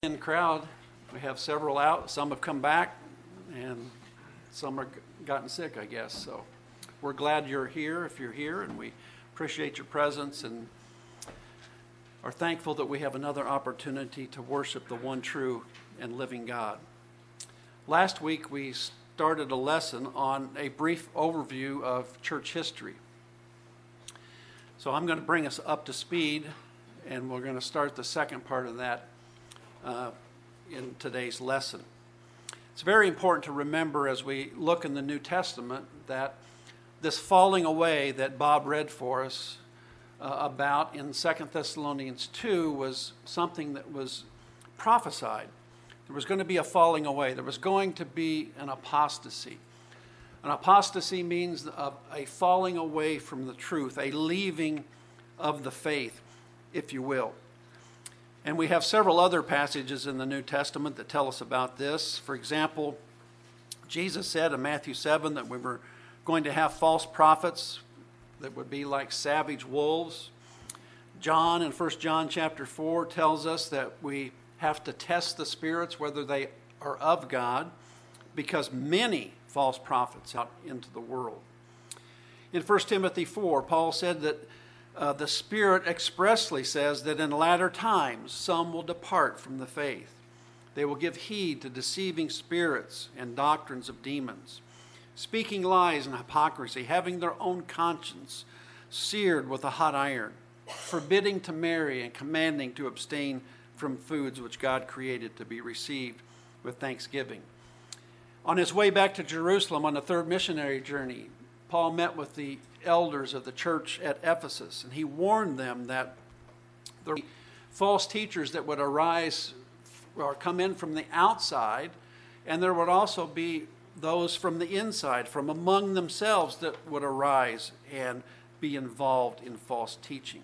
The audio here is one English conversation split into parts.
In crowd. We have several out. Some have come back, and some are gotten sick, I guess. So we're glad you're here if you're here, and we appreciate your presence and are thankful that we have another opportunity to worship the one true and living God. Last week we started a lesson on a brief overview of church history. So I'm going to bring us up to speed, and we're going to start the second part of that in today's lesson. It's very important to remember as we look in the New Testament that this falling away that Bob read for us about in 2 Thessalonians 2 was something that was prophesied. There was going to be a falling away. There was going to be an apostasy. An apostasy means a falling away from the truth, a leaving of the faith, if you will. And we have several other passages in the New Testament that tell us about this. For example, Jesus said in Matthew 7 that we were going to have false prophets that would be like savage wolves. John in 1 John chapter 4 tells us that we have to test the spirits whether they are of God, because many false prophets out into the world. In 1 Timothy 4, Paul said that the Spirit expressly says that in latter times some will depart from the faith. They will give heed to deceiving spirits and doctrines of demons, speaking lies and hypocrisy, having their own conscience seared with a hot iron, forbidding to marry and commanding to abstain from foods which God created to be received with thanksgiving. On his way back to Jerusalem on the third missionary journey, Paul met with the elders of the church at Ephesus, and he warned them that the false teachers that would arise or come in from the outside, and there would also be those from the inside, from among themselves, that would arise and be involved in false teaching.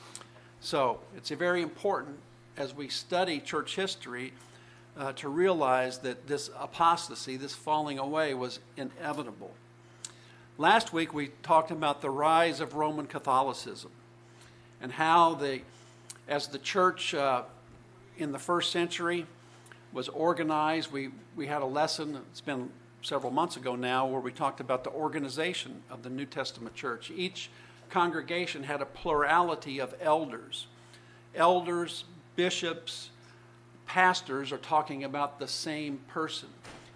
So it's very important as we study church history to realize that this apostasy, this falling away, was inevitable. Last week we talked about the rise of Roman Catholicism and how as the church in the first century was organized. We had a lesson, it's been several months ago now, where we talked about the organization of the New Testament church. Each congregation had a plurality of elders. Elders, bishops, pastors are talking about the same person.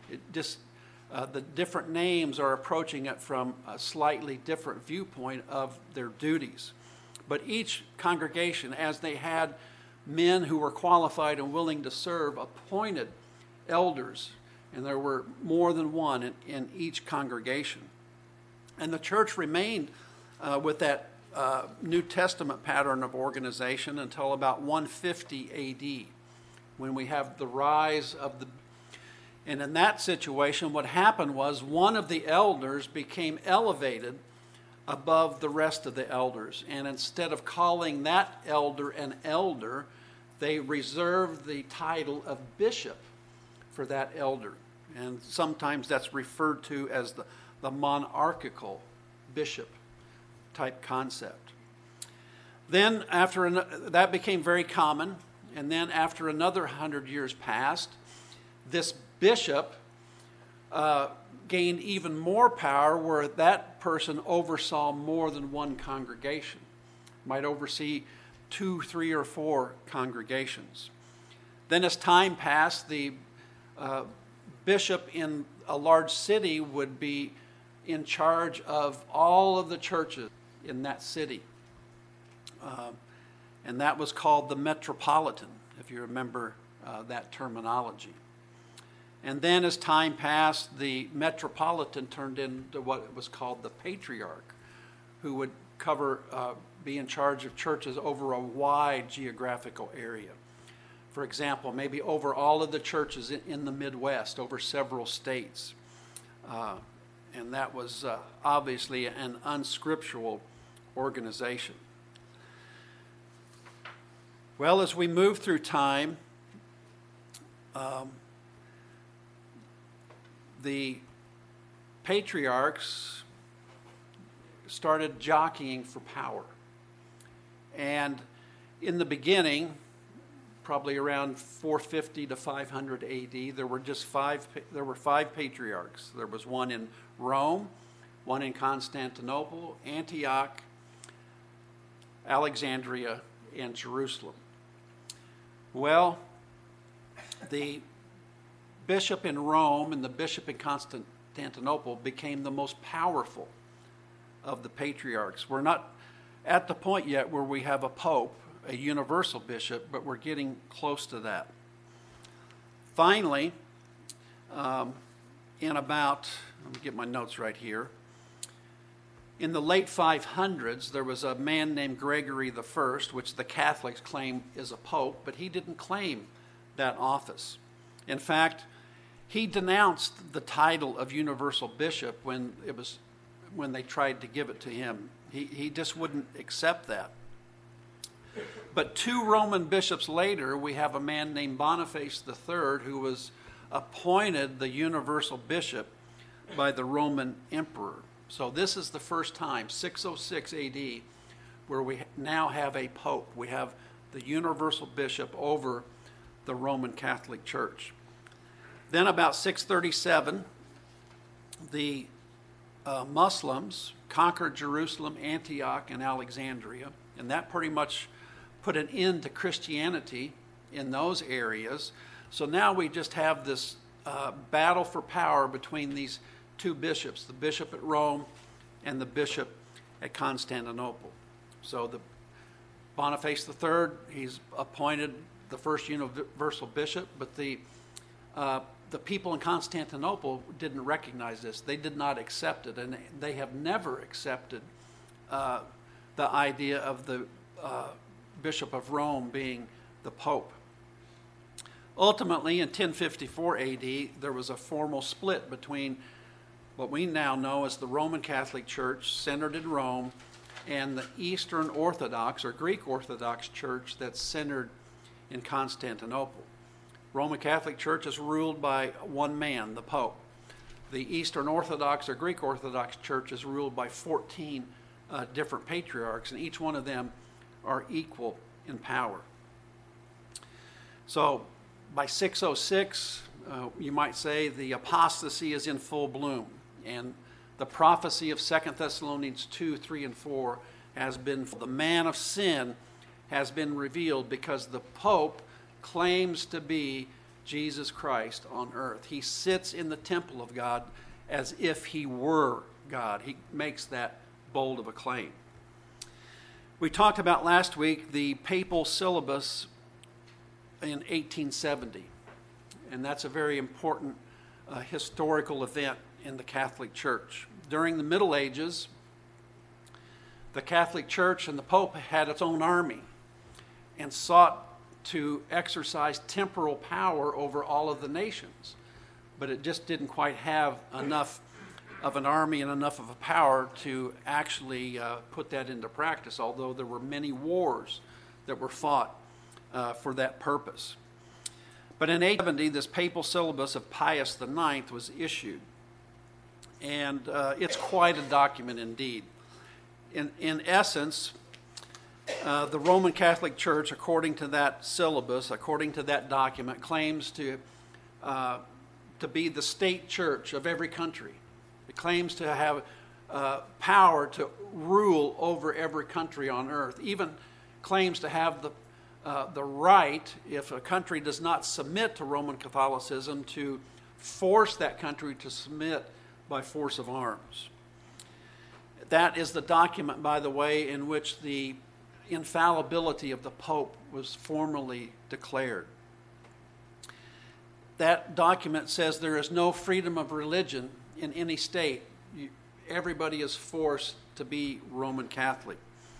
The different names are approaching it from a slightly different viewpoint of their duties. But each congregation, as they had men who were qualified and willing to serve, appointed elders, and there were more than one in each congregation. And the church remained with that New Testament pattern of organization until about 150 A.D., when we have the rise of the. And in that situation, what happened was one of the elders became elevated above the rest of the elders. And instead of calling that elder an elder, they reserved the title of bishop for that elder. And sometimes that's referred to as the monarchical bishop type concept. Then that became very common. And then after another 100 years passed, this bishop gained even more power, where that person oversaw more than one congregation, might oversee 2, 3, or 4 congregations. Then as time passed, the bishop in a large city would be in charge of all of the churches in that city. And that was called the metropolitan, if you remember that terminology. And then as time passed, the metropolitan turned into what was called the patriarch, who would be in charge of churches over a wide geographical area. For example, maybe over all of the churches in the Midwest, over several states. And that was obviously an unscriptural organization. Well, as we move through time, the patriarchs started jockeying for power. And in the beginning, probably around 450 to 500 AD. There were five patriarchs. There was one in Rome, one in Constantinople, Antioch, Alexandria, and Jerusalem. Well, the bishop in Rome and the bishop in Constantinople became the most powerful of the patriarchs. We're not at the point yet where we have a pope, a universal bishop, but we're getting close to that. Finally, let me get my notes right here. In the late 500s, there was a man named Gregory I, which the Catholics claim is a pope, but he didn't claim that office. In fact, he denounced the title of universal bishop when they tried to give it to him. He just wouldn't accept that. But 2 Roman bishops later, we have a man named Boniface III who was appointed the universal bishop by the Roman emperor. So this is the first time, 606 AD, where we now have a pope. We have the universal bishop over the Roman Catholic Church. Then about 637, the Muslims conquered Jerusalem, Antioch, and Alexandria, and that pretty much put an end to Christianity in those areas. So now we just have this battle for power between these 2 bishops, the bishop at Rome and the bishop at Constantinople. So the Boniface III, he's appointed the first universal bishop, but the people in Constantinople didn't recognize this. They did not accept it, and they have never accepted the idea of the Bishop of Rome being the Pope. Ultimately, in 1054 AD, there was a formal split between what we now know as the Roman Catholic Church, centered in Rome, and the Eastern Orthodox or Greek Orthodox Church that's centered in Constantinople. Roman Catholic Church is ruled by one man, the Pope. The Eastern Orthodox or Greek Orthodox Church is ruled by 14 different patriarchs, and each one of them are equal in power. So by 606, you might say the apostasy is in full bloom, and the prophecy of 2 Thessalonians 2, 3, and 4 has been, the man of sin has been revealed because the Pope claims to be Jesus Christ on earth. He sits in the temple of God as if he were God. He makes that bold of a claim. We talked about last week the papal syllabus in 1870, and that's a very important historical event in the Catholic Church. During the Middle Ages, the Catholic Church and the Pope had its own army and sought to exercise temporal power over all of the nations, but it just didn't quite have enough of an army and enough of a power to actually put that into practice, although there were many wars that were fought for that purpose. But in 1870, this papal syllabus of Pius IX was issued, and it's quite a document indeed. In essence, the Roman Catholic Church, according to that syllabus, according to that document, claims to be the state church of every country. It claims to have power to rule over every country on earth. Even claims to have the right, if a country does not submit to Roman Catholicism, to force that country to submit by force of arms. That is the document, by the way, in which the infallibility of the Pope was formally declared. That document says there is no freedom of religion in any state. Everybody is forced to be Roman Catholic.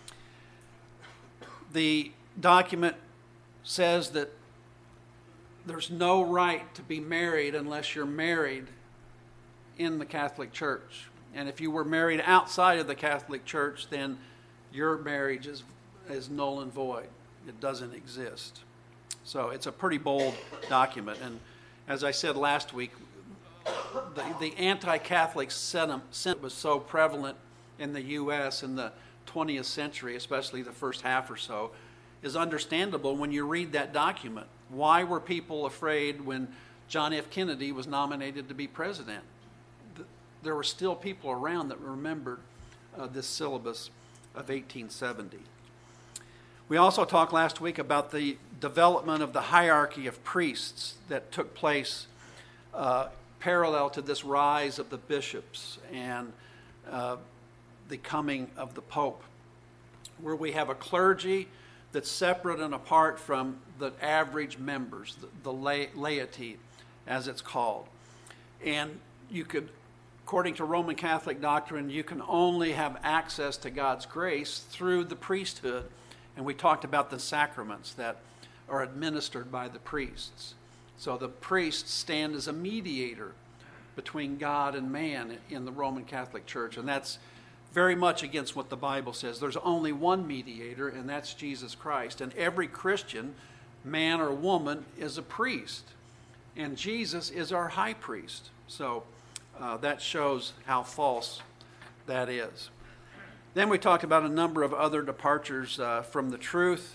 The document says that there's no right to be married unless you're married in the Catholic Church. And if you were married outside of the Catholic Church, then your marriage is null and void. It doesn't exist. So it's a pretty bold document. And as I said last week, the anti-Catholic sentiment was so prevalent in the U.S. in the 20th century, especially the first half or so. is understandable when you read that document. Why were people afraid when John F. Kennedy was nominated to be president? There were still people around that remembered this syllabus of 1870. We also talked last week about the development of the hierarchy of priests that took place parallel to this rise of the bishops and the coming of the Pope, where we have a clergy that's separate and apart from the average members, the laity, as it's called. And you could, according to Roman Catholic doctrine, you can only have access to God's grace through the priesthood. And we talked about the sacraments that are administered by the priests. So the priests stand as a mediator between God and man in the Roman Catholic Church. And that's very much against what the Bible says. There's only one mediator, and that's Jesus Christ. And every Christian, man or woman, is a priest. And Jesus is our high priest. So that shows how false that is. Then we talked about a number of other departures from the truth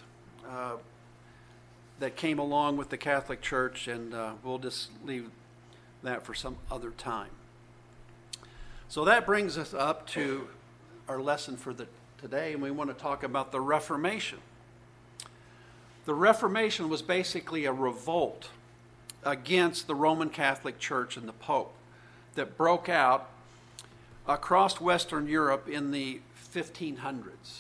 that came along with the Catholic Church, and we'll just leave that for some other time. So that brings us up to our lesson for today, and we want to talk about the Reformation. The Reformation was basically a revolt against the Roman Catholic Church and the Pope that broke out across Western Europe in the 1500s.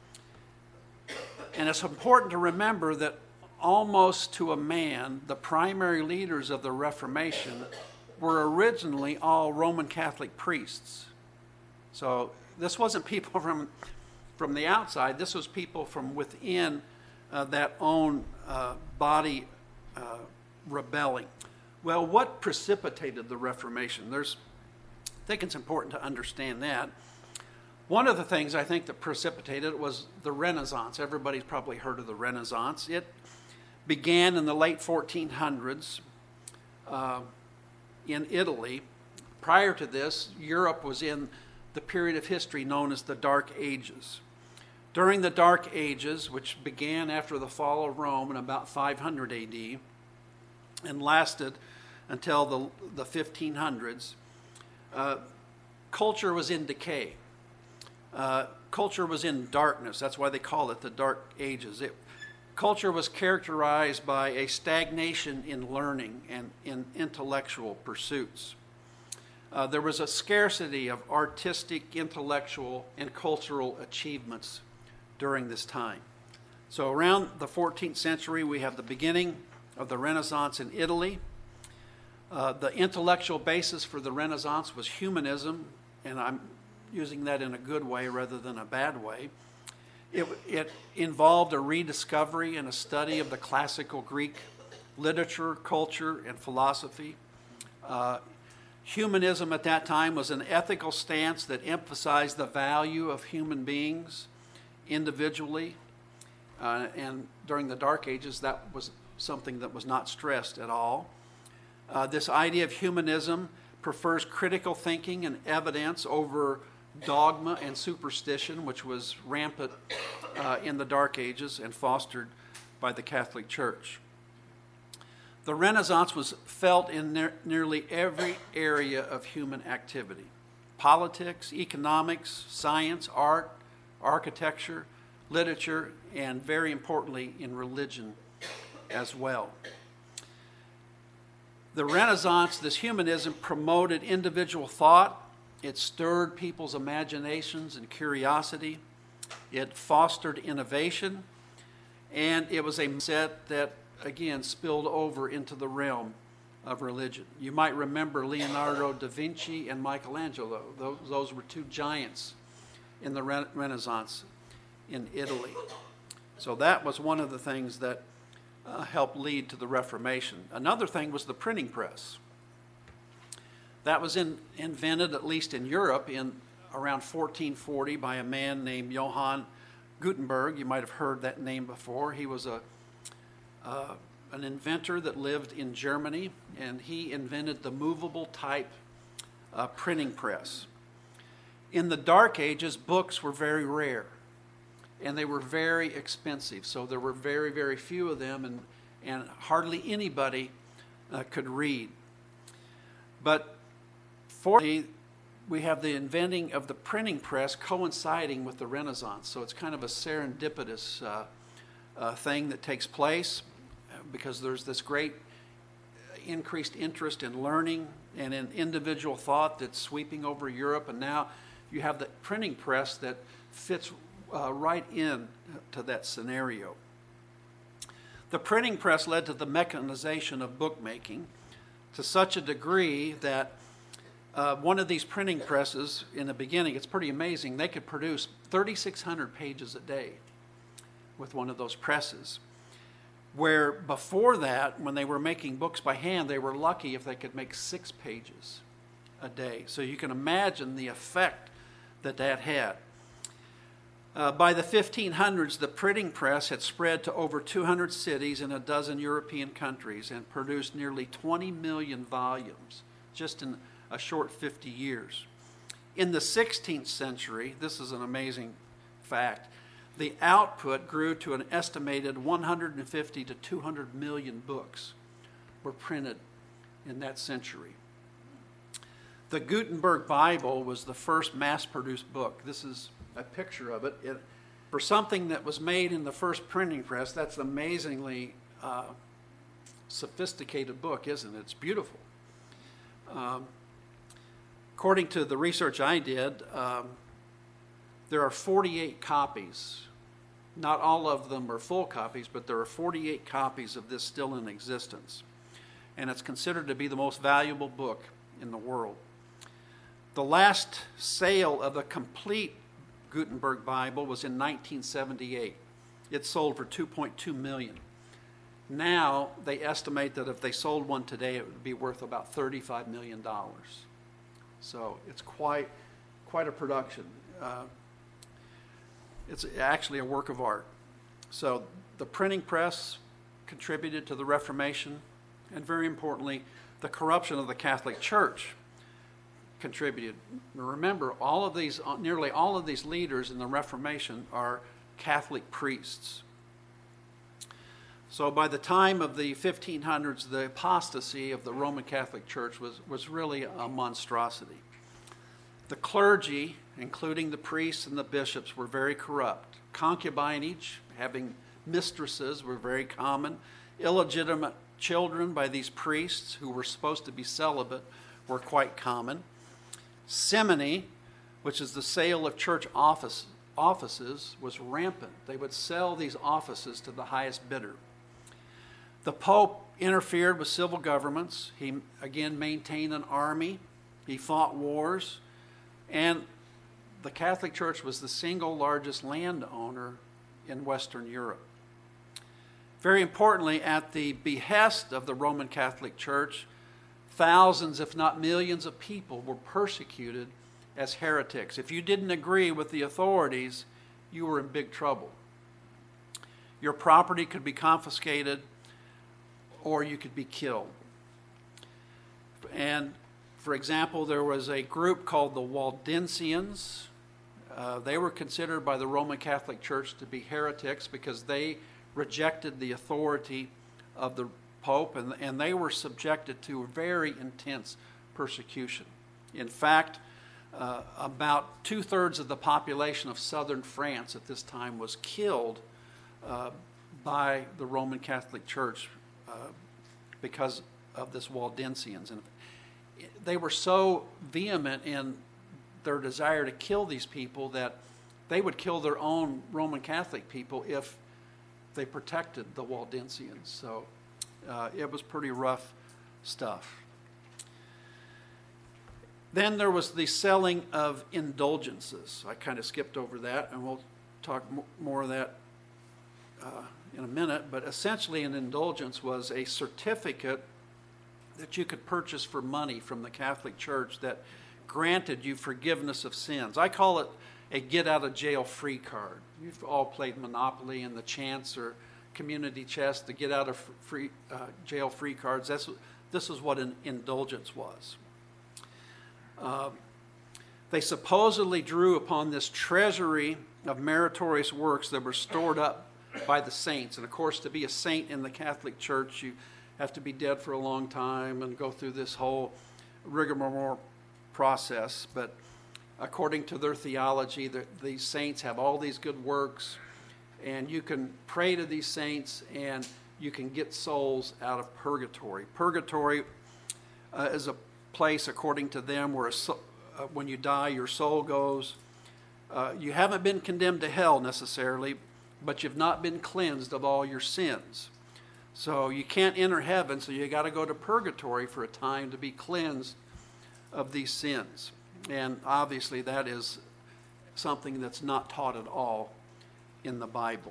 And it's important to remember that almost to a man, the primary leaders of the Reformation were originally all Roman Catholic priests. So this wasn't people from the outside. This was people from within that own body rebelling. Well, what precipitated the Reformation? I think it's important to understand that. One of the things I think that precipitated it was the Renaissance. Everybody's probably heard of the Renaissance. It began in the late 1400s in Italy. Prior to this, Europe was in the period of history known as the Dark Ages. During the Dark Ages, which began after the fall of Rome in about 500 AD and lasted until the 1500s, culture was in decay. Culture was in darkness. That's why they call it the Dark Ages. Culture was characterized by a stagnation in learning and in intellectual pursuits. There was a scarcity of artistic, intellectual, and cultural achievements during this time. So around the 14th century, we have the beginning of the Renaissance in Italy. The intellectual basis for the Renaissance was humanism, and I'm using that in a good way rather than a bad way. It involved a rediscovery and a study of the classical Greek literature, culture, and philosophy. Humanism at that time was an ethical stance that emphasized the value of human beings individually. And during the Dark Ages, that was something that was not stressed at all. This idea of humanism prefers critical thinking and evidence over dogma and superstition, which was rampant in the Dark Ages and fostered by the Catholic Church. The Renaissance was felt in nearly every area of human activity: politics, economics, science, art, architecture, literature, and very importantly, in religion as well. The Renaissance, this humanism, promoted individual thought. It stirred people's imaginations and curiosity. It fostered innovation. And it was a mindset that, again, spilled over into the realm of religion. You might remember Leonardo da Vinci and Michelangelo. Those were two giants in the Renaissance in Italy. So that was one of the things that helped lead to the Reformation. Another thing was the printing press. That was invented, at least in Europe, in around 1440 by a man named Johann Gutenberg. You might have heard that name before. He was an inventor that lived in Germany, and he invented the movable type printing press. In the Dark Ages, books were very rare. and they were very expensive. So there were very, very few of them, and hardly anybody could read. But fortunately, we have the inventing of the printing press coinciding with the Renaissance. So it's kind of a serendipitous thing that takes place because there's this great increased interest in learning and in individual thought that's sweeping over Europe. And now you have the printing press that fits right in to that scenario. The printing press led to the mechanization of bookmaking to such a degree that one of these printing presses in the beginning, it's pretty amazing, they could produce 3,600 pages a day with one of those presses. Where before that, when they were making books by hand, they were lucky if they could make 6 pages a day. So you can imagine the effect that that had. By the 1500s, the printing press had spread to over 200 cities in a dozen European countries and produced nearly 20 million volumes just in a short 50 years. In the 16th century, this is an amazing fact, the output grew to an estimated 150 to 200 million books were printed in that century. The Gutenberg Bible was the first mass-produced book. This is a picture of it. For something that was made in the first printing press, that's an amazingly sophisticated book, isn't it? It's beautiful. According to the research I did, there are 48 copies. Not all of them are full copies, but there are 48 copies of this still in existence. And it's considered to be the most valuable book in the world. The last sale of a complete Gutenberg Bible was in 1978. It sold for $2.2 million. Now they estimate that if they sold one today, it would be worth about $35 million. So it's quite a production. It's actually a work of art. So the printing press contributed to the Reformation, and very importantly, the corruption of the Catholic Church contributed. Remember, nearly all of these leaders in the Reformation are Catholic priests. So by the time of the 1500s, the apostasy of the Roman Catholic Church was really a monstrosity. The clergy, including the priests and the bishops, were very corrupt. Concubinage, having mistresses, were very common. Illegitimate children by these priests, who were supposed to be celibate, were quite common. Simony, which is the sale of church offices, was rampant. They would sell these offices to the highest bidder. The Pope interfered with civil governments. He, again, maintained an army. He fought wars. And the Catholic Church was the single largest landowner in Western Europe. Very importantly, at the behest of the Roman Catholic Church, thousands, if not millions of people were persecuted as heretics. If you didn't agree with the authorities, you were in big trouble. Your property could be confiscated or you could be killed. And for example, there was a group called the Waldensians. They were considered by the Roman Catholic Church to be heretics because they rejected the authority of the Pope, and they were subjected to very intense persecution. In fact, about 2/3 of the population of southern France at this time was killed by the Roman Catholic Church because of this Waldensians. And they were so vehement in their desire to kill these people that they would kill their own Roman Catholic people if they protected the Waldensians. So it was pretty rough stuff. Then there was the selling of indulgences. I kind of skipped over that, and we'll talk more of that in a minute. But essentially, an indulgence was a certificate that you could purchase for money from the Catholic Church that granted you forgiveness of sins. I call it a get-out-of-jail-free card. You've all played Monopoly and the Chance or Community Chest, the get-out-of-jail-free cards. This is what an indulgence was. They supposedly drew upon this treasury of meritorious works that were stored up by the saints. And of course, to be a saint in the Catholic Church, you have to be dead for a long time and go through this whole rigmarole process. But according to their theology, these saints have all these good works, and you can pray to these saints and you can get souls out of purgatory. Purgatory is a place, according to them, where when you die, your soul goes. You haven't been condemned to hell necessarily, but you've not been cleansed of all your sins. So you can't enter heaven, so you got to go to purgatory for a time to be cleansed of these sins. And obviously that is something that's not taught at all in the Bible.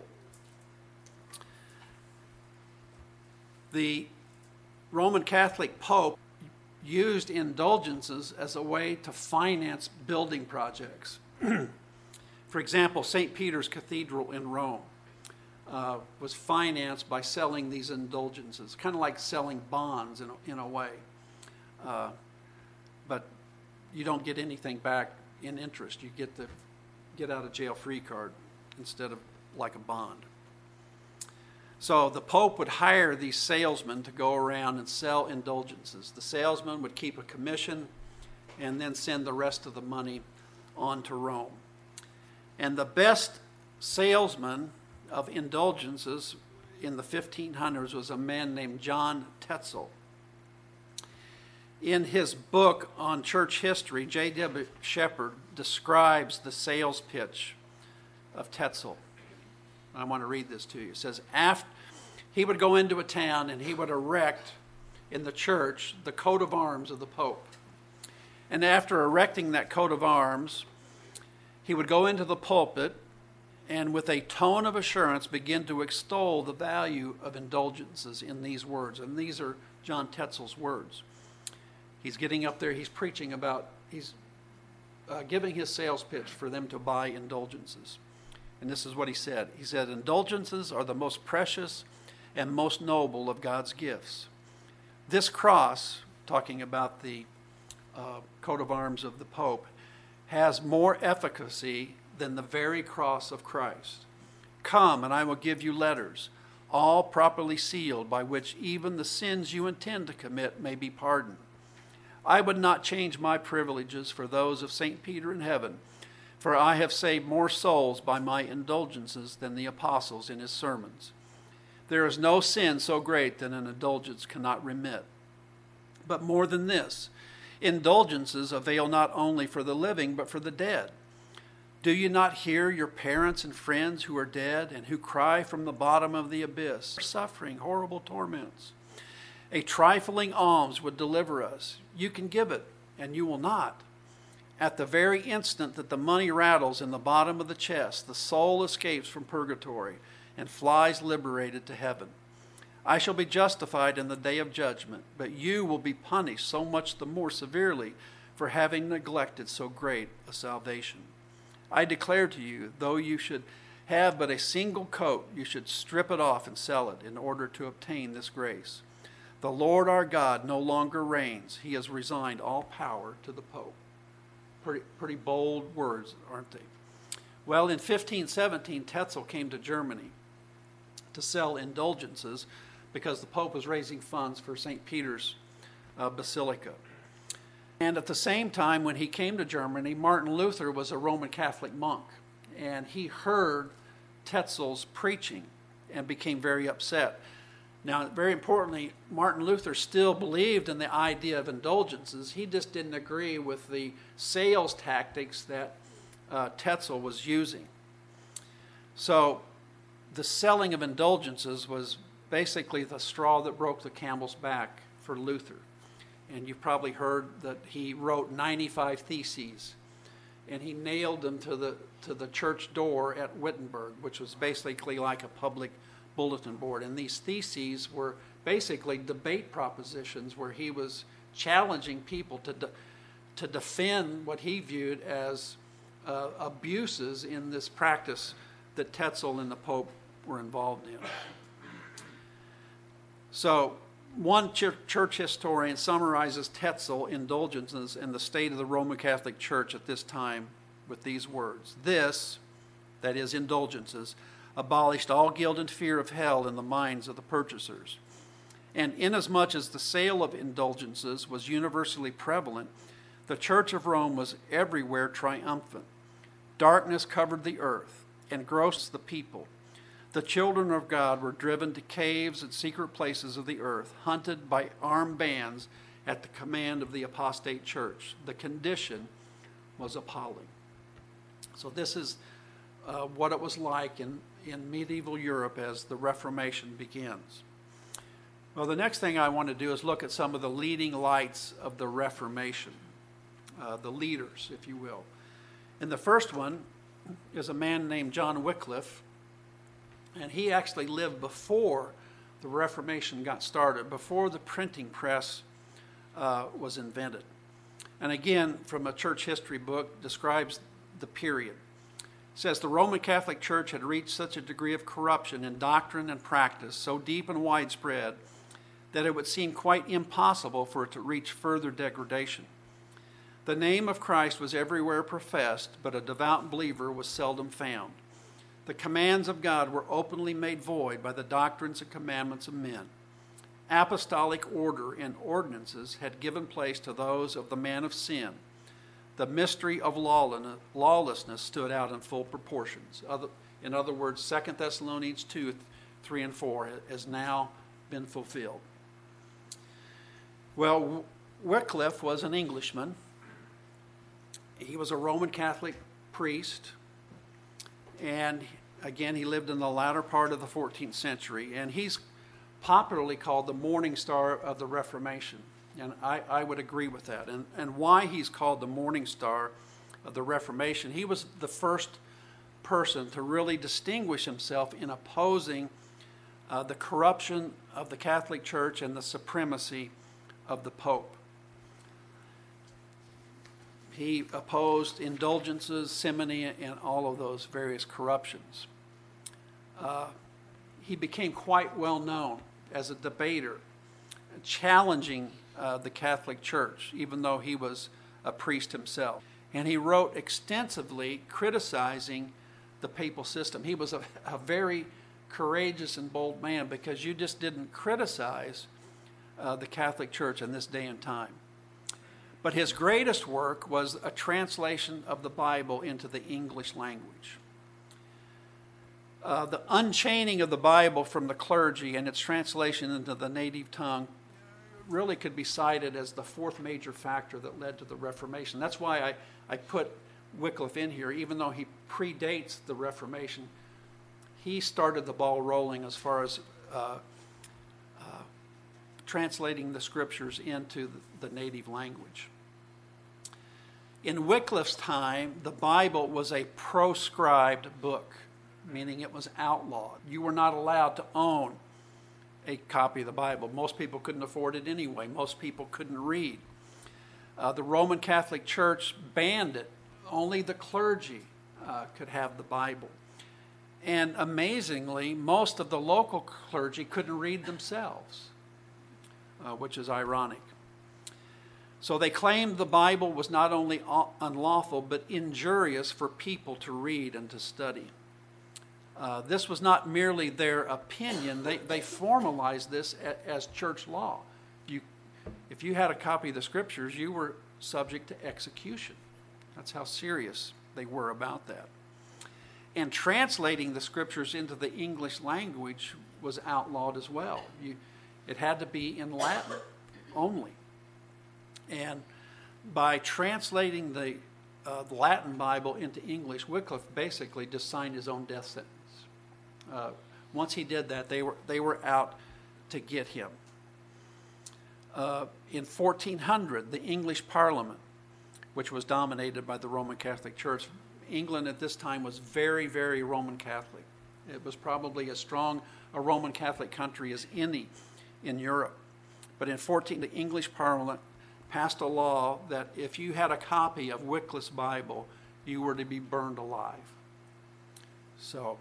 The Roman Catholic Pope used indulgences as a way to finance building projects. For example, St. Peter's Cathedral in Rome was financed by selling these indulgences, kind of like selling bonds in a way. But you don't get anything back in interest. You get the get out of jail free card instead of like a bond. So the Pope would hire these salesmen to go around and sell indulgences. The salesman would keep a commission and then send the rest of the money on to Rome. And the best salesman of indulgences in the 1500s was a man named John Tetzel. In his book on church history, J.W. Shepherd describes the sales pitch of Tetzel. I want to read this to you. It says, he would go into a town and he would erect in the church the coat of arms of the Pope. And after erecting that coat of arms, he would go into the pulpit and with a tone of assurance begin to extol the value of indulgences in these words. And these are John Tetzel's words. He's getting up there, he's preaching about, he's giving his sales pitch for them to buy indulgences. And this is what he said. He said, indulgences are the most precious and most noble of God's gifts. This cross, talking about the coat of arms of the Pope, has more efficacy than the very cross of Christ. Come, and I will give you letters, all properly sealed, by which even the sins you intend to commit may be pardoned. I would not change my privileges for those of St. Peter in heaven, for I have saved more souls by my indulgences than the apostles in his sermons. There is no sin so great that an indulgence cannot remit. But more than this, indulgences avail not only for the living, but for the dead. Do you not hear your parents and friends who are dead and who cry from the bottom of the abyss, suffering horrible torments? A trifling alms would deliver us. You can give it, and you will not. At the very instant that the money rattles in the bottom of the chest, the soul escapes from purgatory and flies liberated to heaven. I shall be justified in the day of judgment, but you will be punished so much the more severely for having neglected so great a salvation. I declare to you, though you should have but a single coat, you should strip it off and sell it in order to obtain this grace. The Lord our God no longer reigns. He has resigned all power to the Pope. Pretty bold words, aren't they? Well, in 1517, Tetzel came to Germany to sell indulgences because the Pope was raising funds for St. Peter's Basilica. And at the same time, when he came to Germany, Martin Luther was a Roman Catholic monk, and he heard Tetzel's preaching and became very upset. Now, very importantly, Martin Luther still believed in the idea of indulgences. He just didn't agree with the sales tactics that Tetzel was using. So the selling of indulgences was basically the straw that broke the camel's back for Luther. And you've probably heard that he wrote 95 theses, and he nailed them to the church door at Wittenberg, which was basically like a public bulletin board. And these theses were basically debate propositions where he was challenging people to defend what he viewed as abuses in this practice that Tetzel and the Pope were involved in. So one church historian summarizes Tetzel indulgences and the state of the Roman Catholic Church at this time with these words. This, that is, indulgences, abolished all guilt and fear of hell in the minds of the purchasers. And inasmuch as the sale of indulgences was universally prevalent, the Church of Rome was everywhere triumphant. Darkness covered the earth, engrossed the people. The children of God were driven to caves and secret places of the earth, hunted by armed bands at the command of the apostate church. The condition was appalling. So this is what it was like in medieval Europe as the Reformation begins. Well, the next thing I want to do is look at some of the leading lights of the Reformation, the leaders, if you will. And the first one is a man named John Wycliffe, and he actually lived before the Reformation got started, before the printing press was invented. And again, from a church history book, describes the period. It says, the Roman Catholic Church had reached such a degree of corruption in doctrine and practice, so deep and widespread, that it would seem quite impossible for it to reach further degradation. The name of Christ was everywhere professed, but a devout believer was seldom found. The commands of God were openly made void by the doctrines and commandments of men. Apostolic order and ordinances had given place to those of the man of sin. The mystery of lawlessness stood out in full proportions. In other words, 2 Thessalonians 2, 3 and 4 has now been fulfilled. Well, Wycliffe was an Englishman. He was a Roman Catholic priest. And again, he lived in the latter part of the 14th century. And he's popularly called the morning star of the Reformation. And I would agree with that. And why he's called the morning star of the Reformation, he was the first person to really distinguish himself in opposing the corruption of the Catholic Church and the supremacy of the Pope. He opposed indulgences, simony, and all of those various corruptions. He became quite well known as a debater, challenging the Catholic Church, even though he was a priest himself. And he wrote extensively criticizing the papal system. He was a very courageous and bold man, because you just didn't criticize the Catholic Church in this day and time. But his greatest work was a translation of the Bible into the English language. The unchaining of the Bible from the clergy and its translation into the native tongue really could be cited as the fourth major factor that led to the Reformation. That's why I put Wycliffe in here, even though he predates the Reformation. He started the ball rolling as far as translating the scriptures into the native language. In Wycliffe's time, the Bible was a proscribed book, meaning it was outlawed. You were not allowed to own a copy of the Bible. Most people couldn't afford it anyway. Most people couldn't read. The Roman Catholic Church banned it. Only the clergy could have the Bible. And amazingly, most of the local clergy couldn't read themselves, which is ironic. So they claimed the Bible was not only unlawful, but injurious for people to read and to study. This was not merely their opinion. They formalized this as church law. If you had a copy of the scriptures, you were subject to execution. That's how serious they were about that. And translating the scriptures into the English language was outlawed as well. It had to be in Latin only. And by translating the Latin Bible into English, Wycliffe basically just signed his own death sentence. Once he did that, they were out to get him. In 1400, the English Parliament, which was dominated by the Roman Catholic Church, England at this time was very, very Roman Catholic. It was probably as strong a Roman Catholic country as any in Europe. But in the English Parliament passed a law that if you had a copy of Wycliffe's Bible, you were to be burned alive. So,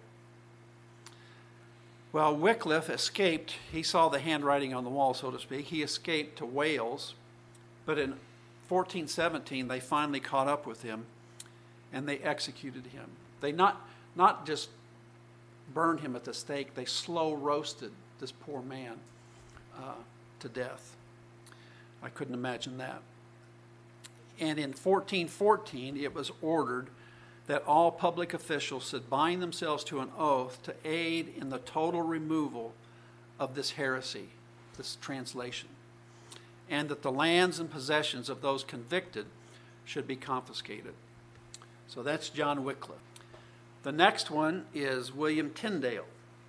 well, Wycliffe escaped. He saw the handwriting on the wall, so to speak. He escaped to Wales, but in 1417 they finally caught up with him and they executed him. They not just burned him at the stake, they slow roasted this poor man to death. I couldn't imagine that. And in 1414, it was ordered that all public officials should bind themselves to an oath to aid in the total removal of this heresy, this translation, and that the lands and possessions of those convicted should be confiscated. So that's John Wycliffe. The next one is William Tyndale.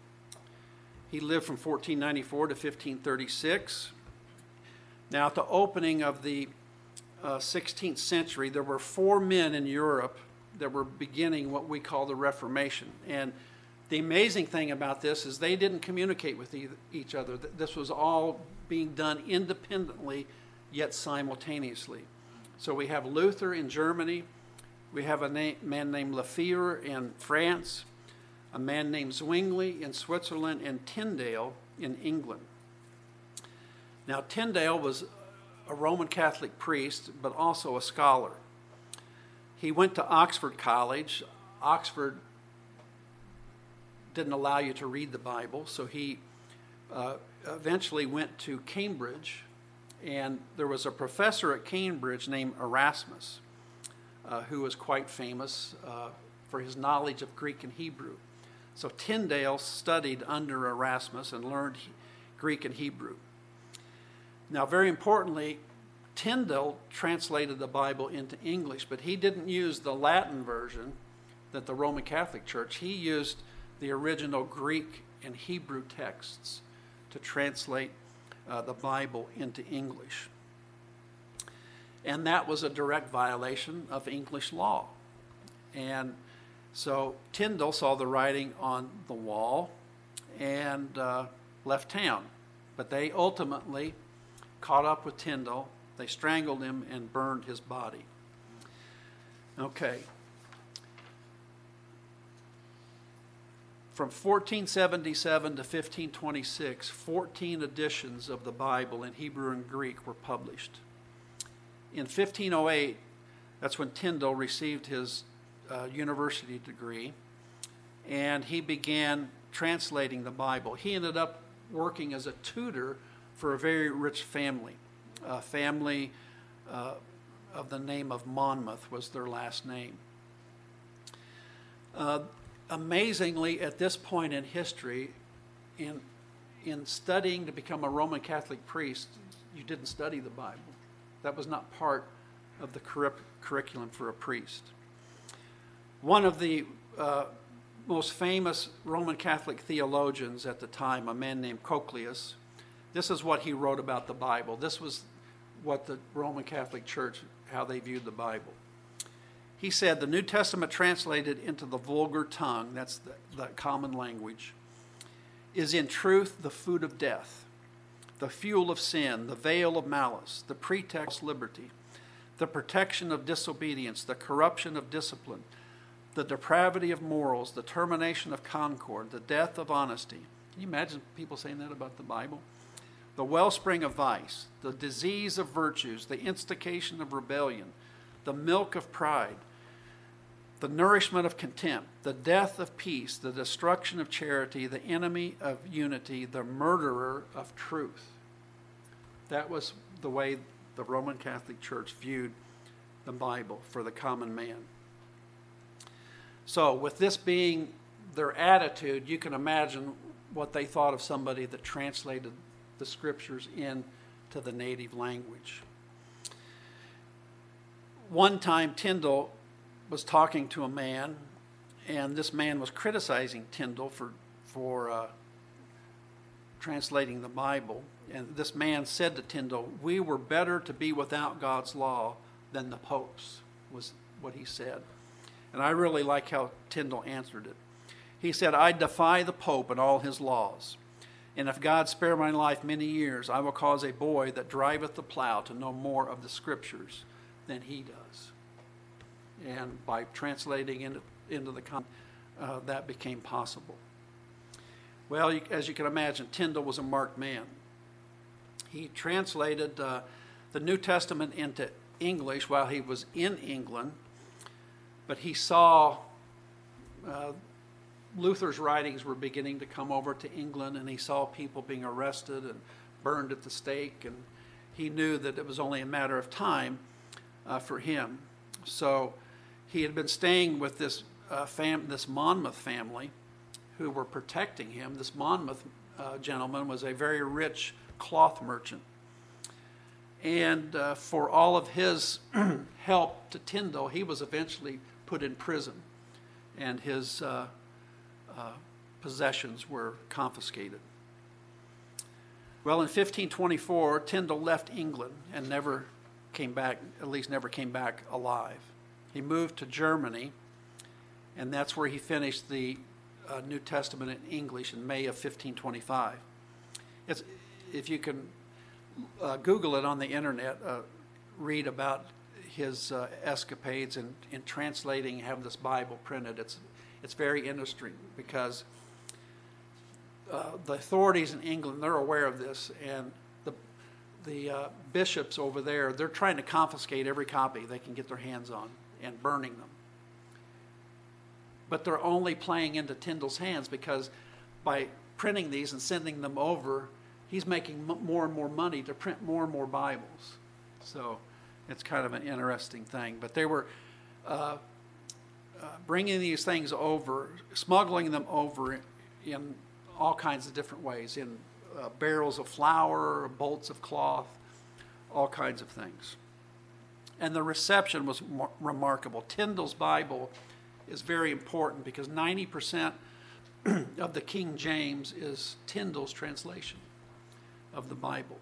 He lived from 1494 to 1536. Now, at the opening of the 16th century, there were 4 men in Europe that were beginning what we call the Reformation. And the amazing thing about this is they didn't communicate with each other. This was all being done independently, yet simultaneously. So we have Luther in Germany. We have a man named Lefebvre in France, a man named Zwingli in Switzerland, and Tyndale in England. Now, Tyndale was a Roman Catholic priest, but also a scholar. He went to Oxford College. Oxford didn't allow you to read the Bible, so he eventually went to Cambridge, and there was a professor at Cambridge named Erasmus, who was quite famous for his knowledge of Greek and Hebrew. So Tyndale studied under Erasmus and learned Greek and Hebrew. Now, very importantly, Tyndale translated the Bible into English, but he didn't use the Latin version that the Roman Catholic Church. He used the original Greek and Hebrew texts to translate the Bible into English. And that was a direct violation of English law. And so Tyndale saw the writing on the wall and left town. But they ultimately caught up with Tyndale. They strangled him and burned his body. Okay. From 1477 to 1526, 14 editions of the Bible in Hebrew and Greek were published. In 1508, that's when Tyndale received his university degree, and he began translating the Bible. He ended up working as a tutor for a very rich family. A family of the name of Monmouth was their last name. Amazingly, at this point in history, in studying to become a Roman Catholic priest, you didn't study the Bible. That was not part of the curriculum for a priest. One of the most famous Roman Catholic theologians at the time, a man named Cocleus, this is what he wrote about the Bible. This was what the Roman Catholic Church, how they viewed the Bible. He said, the New Testament translated into the vulgar tongue, that's the common language, is in truth the food of death, the fuel of sin, the veil of malice, the pretext of liberty, the protection of disobedience, the corruption of discipline, the depravity of morals, the termination of concord, the death of honesty. Can you imagine people saying that about the Bible? The wellspring of vice, the disease of virtues, the instigation of rebellion, the milk of pride, the nourishment of contempt, the death of peace, the destruction of charity, the enemy of unity, the murderer of truth. That was the way the Roman Catholic Church viewed the Bible for the common man. So with this being their attitude, you can imagine what they thought of somebody that translated the scriptures into the native language. One time Tyndale was talking to a man, and this man was criticizing Tyndale for translating the Bible. And this man said to Tyndale, "We were better to be without God's law than the popes," was what he said. And I really like how Tyndale answered it. He said, "I defy the Pope and all his laws. And if God spare my life many years, I will cause a boy that driveth the plow to know more of the scriptures than he does." And by translating into the that became possible. Well, as you can imagine, Tyndale was a marked man. He translated the New Testament into English while he was in England, but he saw Luther's writings were beginning to come over to England, and he saw people being arrested and burned at the stake, and he knew that it was only a matter of time for him. So he had been staying with this Monmouth family who were protecting him. This Monmouth gentleman was a very rich cloth merchant. And for all of his help to Tyndale, he was eventually put in prison, and his possessions were confiscated. Well, in 1524, Tyndale left England and never came back, at least never came back alive. He moved to Germany, and that's where he finished the New Testament in English in May of 1525. If you can Google it on the internet, read about his escapades in translating, have this Bible printed. It's very interesting because the authorities in England, they're aware of this, and the bishops over there, they're trying to confiscate every copy they can get their hands on and burning them. But they're only playing into Tyndale's hands because by printing these and sending them over, he's making more and more money to print more and more Bibles. So it's kind of an interesting thing. But they were bringing these things over, smuggling them over in all kinds of different ways, in barrels of flour, bolts of cloth, all kinds of things. And the reception was remarkable. Tyndale's Bible is very important because 90% of the King James is Tyndale's translation of the Bible.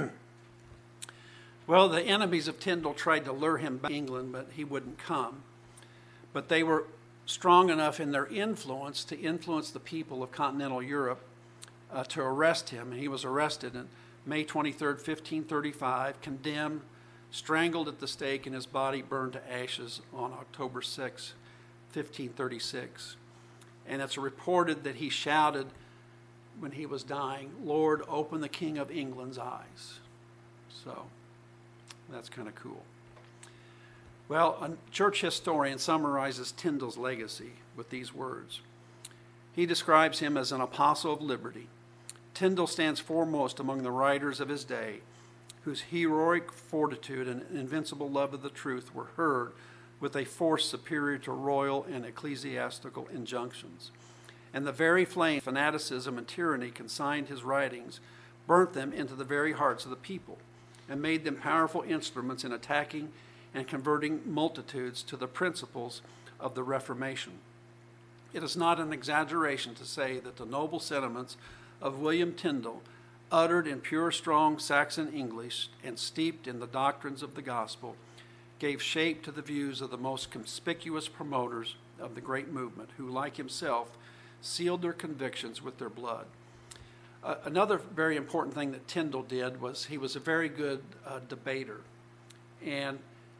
Well, the enemies of Tyndale tried to lure him back to England, but he wouldn't come. But they were strong enough in their influence to influence the people of continental Europe to arrest him. And he was arrested on May 23rd, 1535, condemned, strangled at the stake, and his body burned to ashes on October 6, 1536. And it's reported that he shouted when he was dying, "Lord, open the King of England's eyes." So that's kind of cool. Well, a church historian summarizes Tyndale's legacy with these words. He describes him as an apostle of liberty. Tyndale stands foremost among the writers of his day, whose heroic fortitude and invincible love of the truth were heard with a force superior to royal and ecclesiastical injunctions. And the very flame of fanaticism and tyranny consigned his writings, burnt them into the very hearts of the people, and made them powerful instruments in attacking and converting multitudes to the principles of the Reformation. It is not an exaggeration to say that the noble sentiments of William Tyndale, uttered in pure, strong Saxon English and steeped in the doctrines of the gospel, gave shape to the views of the most conspicuous promoters of the great movement, who, like himself, sealed their convictions with their blood. Another very important thing that Tyndale did was he was a very good debater. And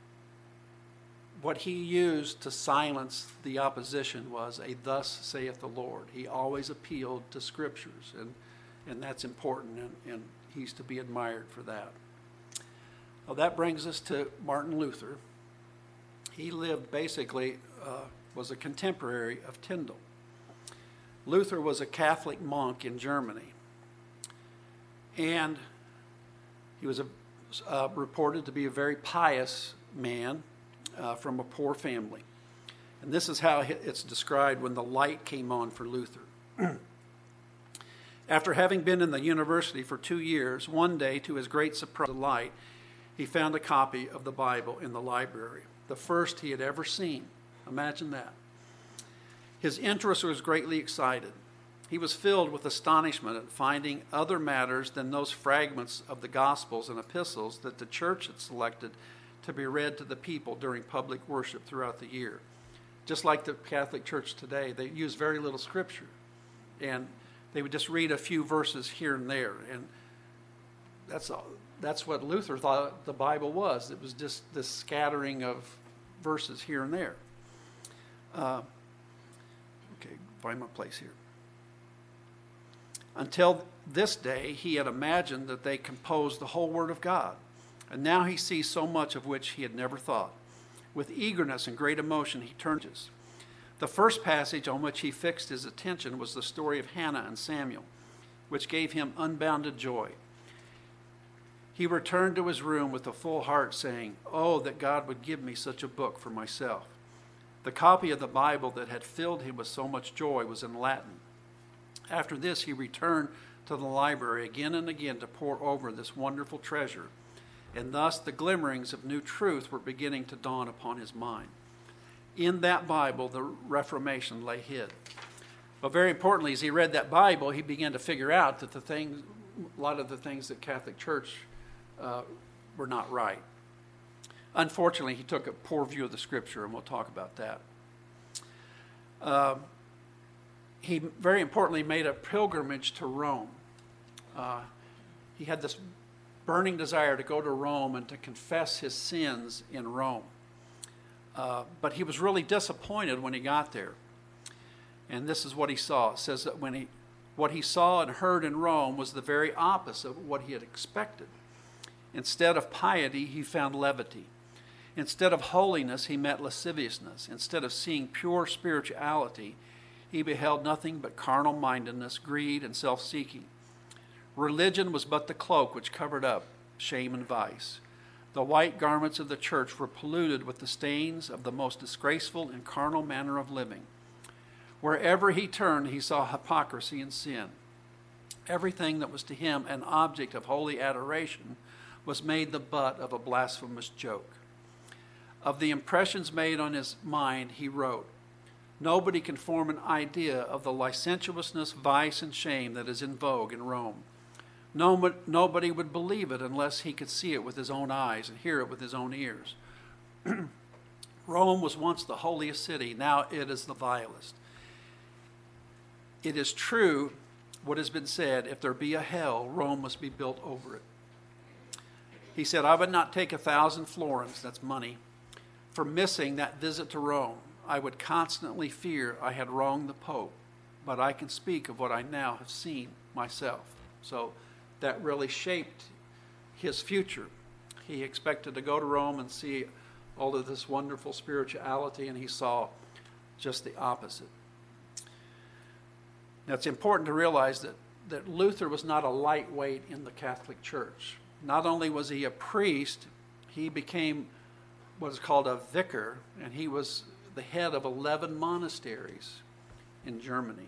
what he used to silence the opposition was a "thus saith the Lord." He always appealed to scriptures, and that's important, and he's to be admired for that. Well, that brings us to Martin Luther. He lived basically, was a contemporary of Tyndale. Luther was a Catholic monk in Germany, and he was reported to be a very pious man from a poor family. And this is how it's described when the light came on for Luther. After having been in the university for 2 years, one day, to his great surprise and delight, he found a copy of the Bible in the library, the first he had ever seen. Imagine that. His interest was greatly excited. He was filled with astonishment at finding other matters than those fragments of the Gospels and epistles that the church had selected to be read to the people during public worship throughout the year. Just like the Catholic Church today, they use very little scripture. And they would just read a few verses here and there. And that's what Luther thought the Bible was. It was just this scattering of verses here and there. Okay, find my place here. Until this day, he had imagined that they composed the whole Word of God. And now he sees so much of which he had never thought. With eagerness and great emotion, he turns. The first passage on which he fixed his attention was the story of Hannah and Samuel, which gave him unbounded joy. He returned to his room with a full heart, saying, "Oh, that God would give me such a book for myself." The copy of the Bible that had filled him with so much joy was in Latin. After this, he returned to the library again and again to pore over this wonderful treasure, and thus the glimmerings of new truth were beginning to dawn upon his mind. In that Bible, the Reformation lay hid. But very importantly, as he read that Bible, he began to figure out that a lot of the things that Catholic Church were not right. Unfortunately, he took a poor view of the Scripture, and we'll talk about that. He very importantly made a pilgrimage to Rome. He had this burning desire to go to Rome and to confess his sins in Rome. But he was really disappointed when he got there. And this is what he saw. It says that what he saw and heard in Rome was the very opposite of what he had expected. Instead of piety, he found levity. Instead of holiness, he met lasciviousness. Instead of seeing pure spirituality, he beheld nothing but carnal mindedness, greed, and self-seeking. Religion was but the cloak which covered up shame and vice. The white garments of the church were polluted with the stains of the most disgraceful and carnal manner of living. Wherever he turned, he saw hypocrisy and sin. Everything that was to him an object of holy adoration was made the butt of a blasphemous joke. Of the impressions made on his mind, he wrote, "Nobody can form an idea of the licentiousness, vice, and shame that is in vogue in Rome. Nobody would believe it unless he could see it with his own eyes and hear it with his own ears. Rome was once the holiest city, now it is the vilest. It is true what has been said, if there be a hell, Rome must be built over it." He said, "I would not take 1,000 florins, that's money, for missing that visit to Rome. I would constantly fear I had wronged the Pope, but I can speak of what I now have seen myself." So that really shaped his future. He expected to go to Rome and see all of this wonderful spirituality, and he saw just the opposite. Now, it's important to realize that Luther was not a lightweight in the Catholic Church. Not only was he a priest, he became what is called a vicar, and he was the head of 11 monasteries in Germany.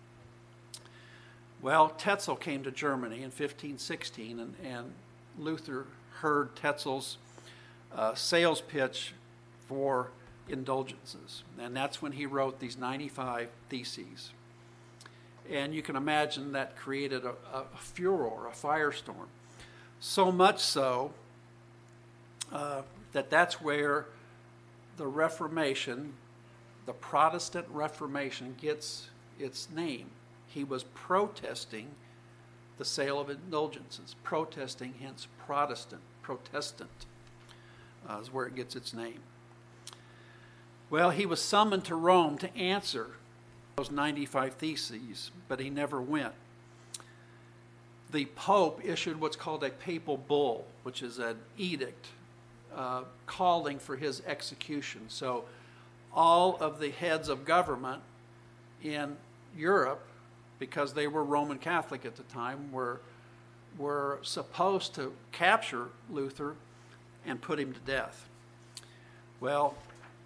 Well, Tetzel came to Germany in 1516, and Luther heard Tetzel's sales pitch for indulgences. And that's when he wrote these 95 Theses. And you can imagine that created a furor, a firestorm. So much so that's where the Reformation, the Protestant Reformation, gets its name. He was protesting the sale of indulgences, protesting, hence Protestant is where it gets its name. Well, he was summoned to Rome to answer those 95 Theses, but he never went. The Pope issued what's called a papal bull, which is an edict calling for his execution. So all of the heads of government in Europe, because they were Roman Catholic at the time, were supposed to capture Luther and put him to death. Well,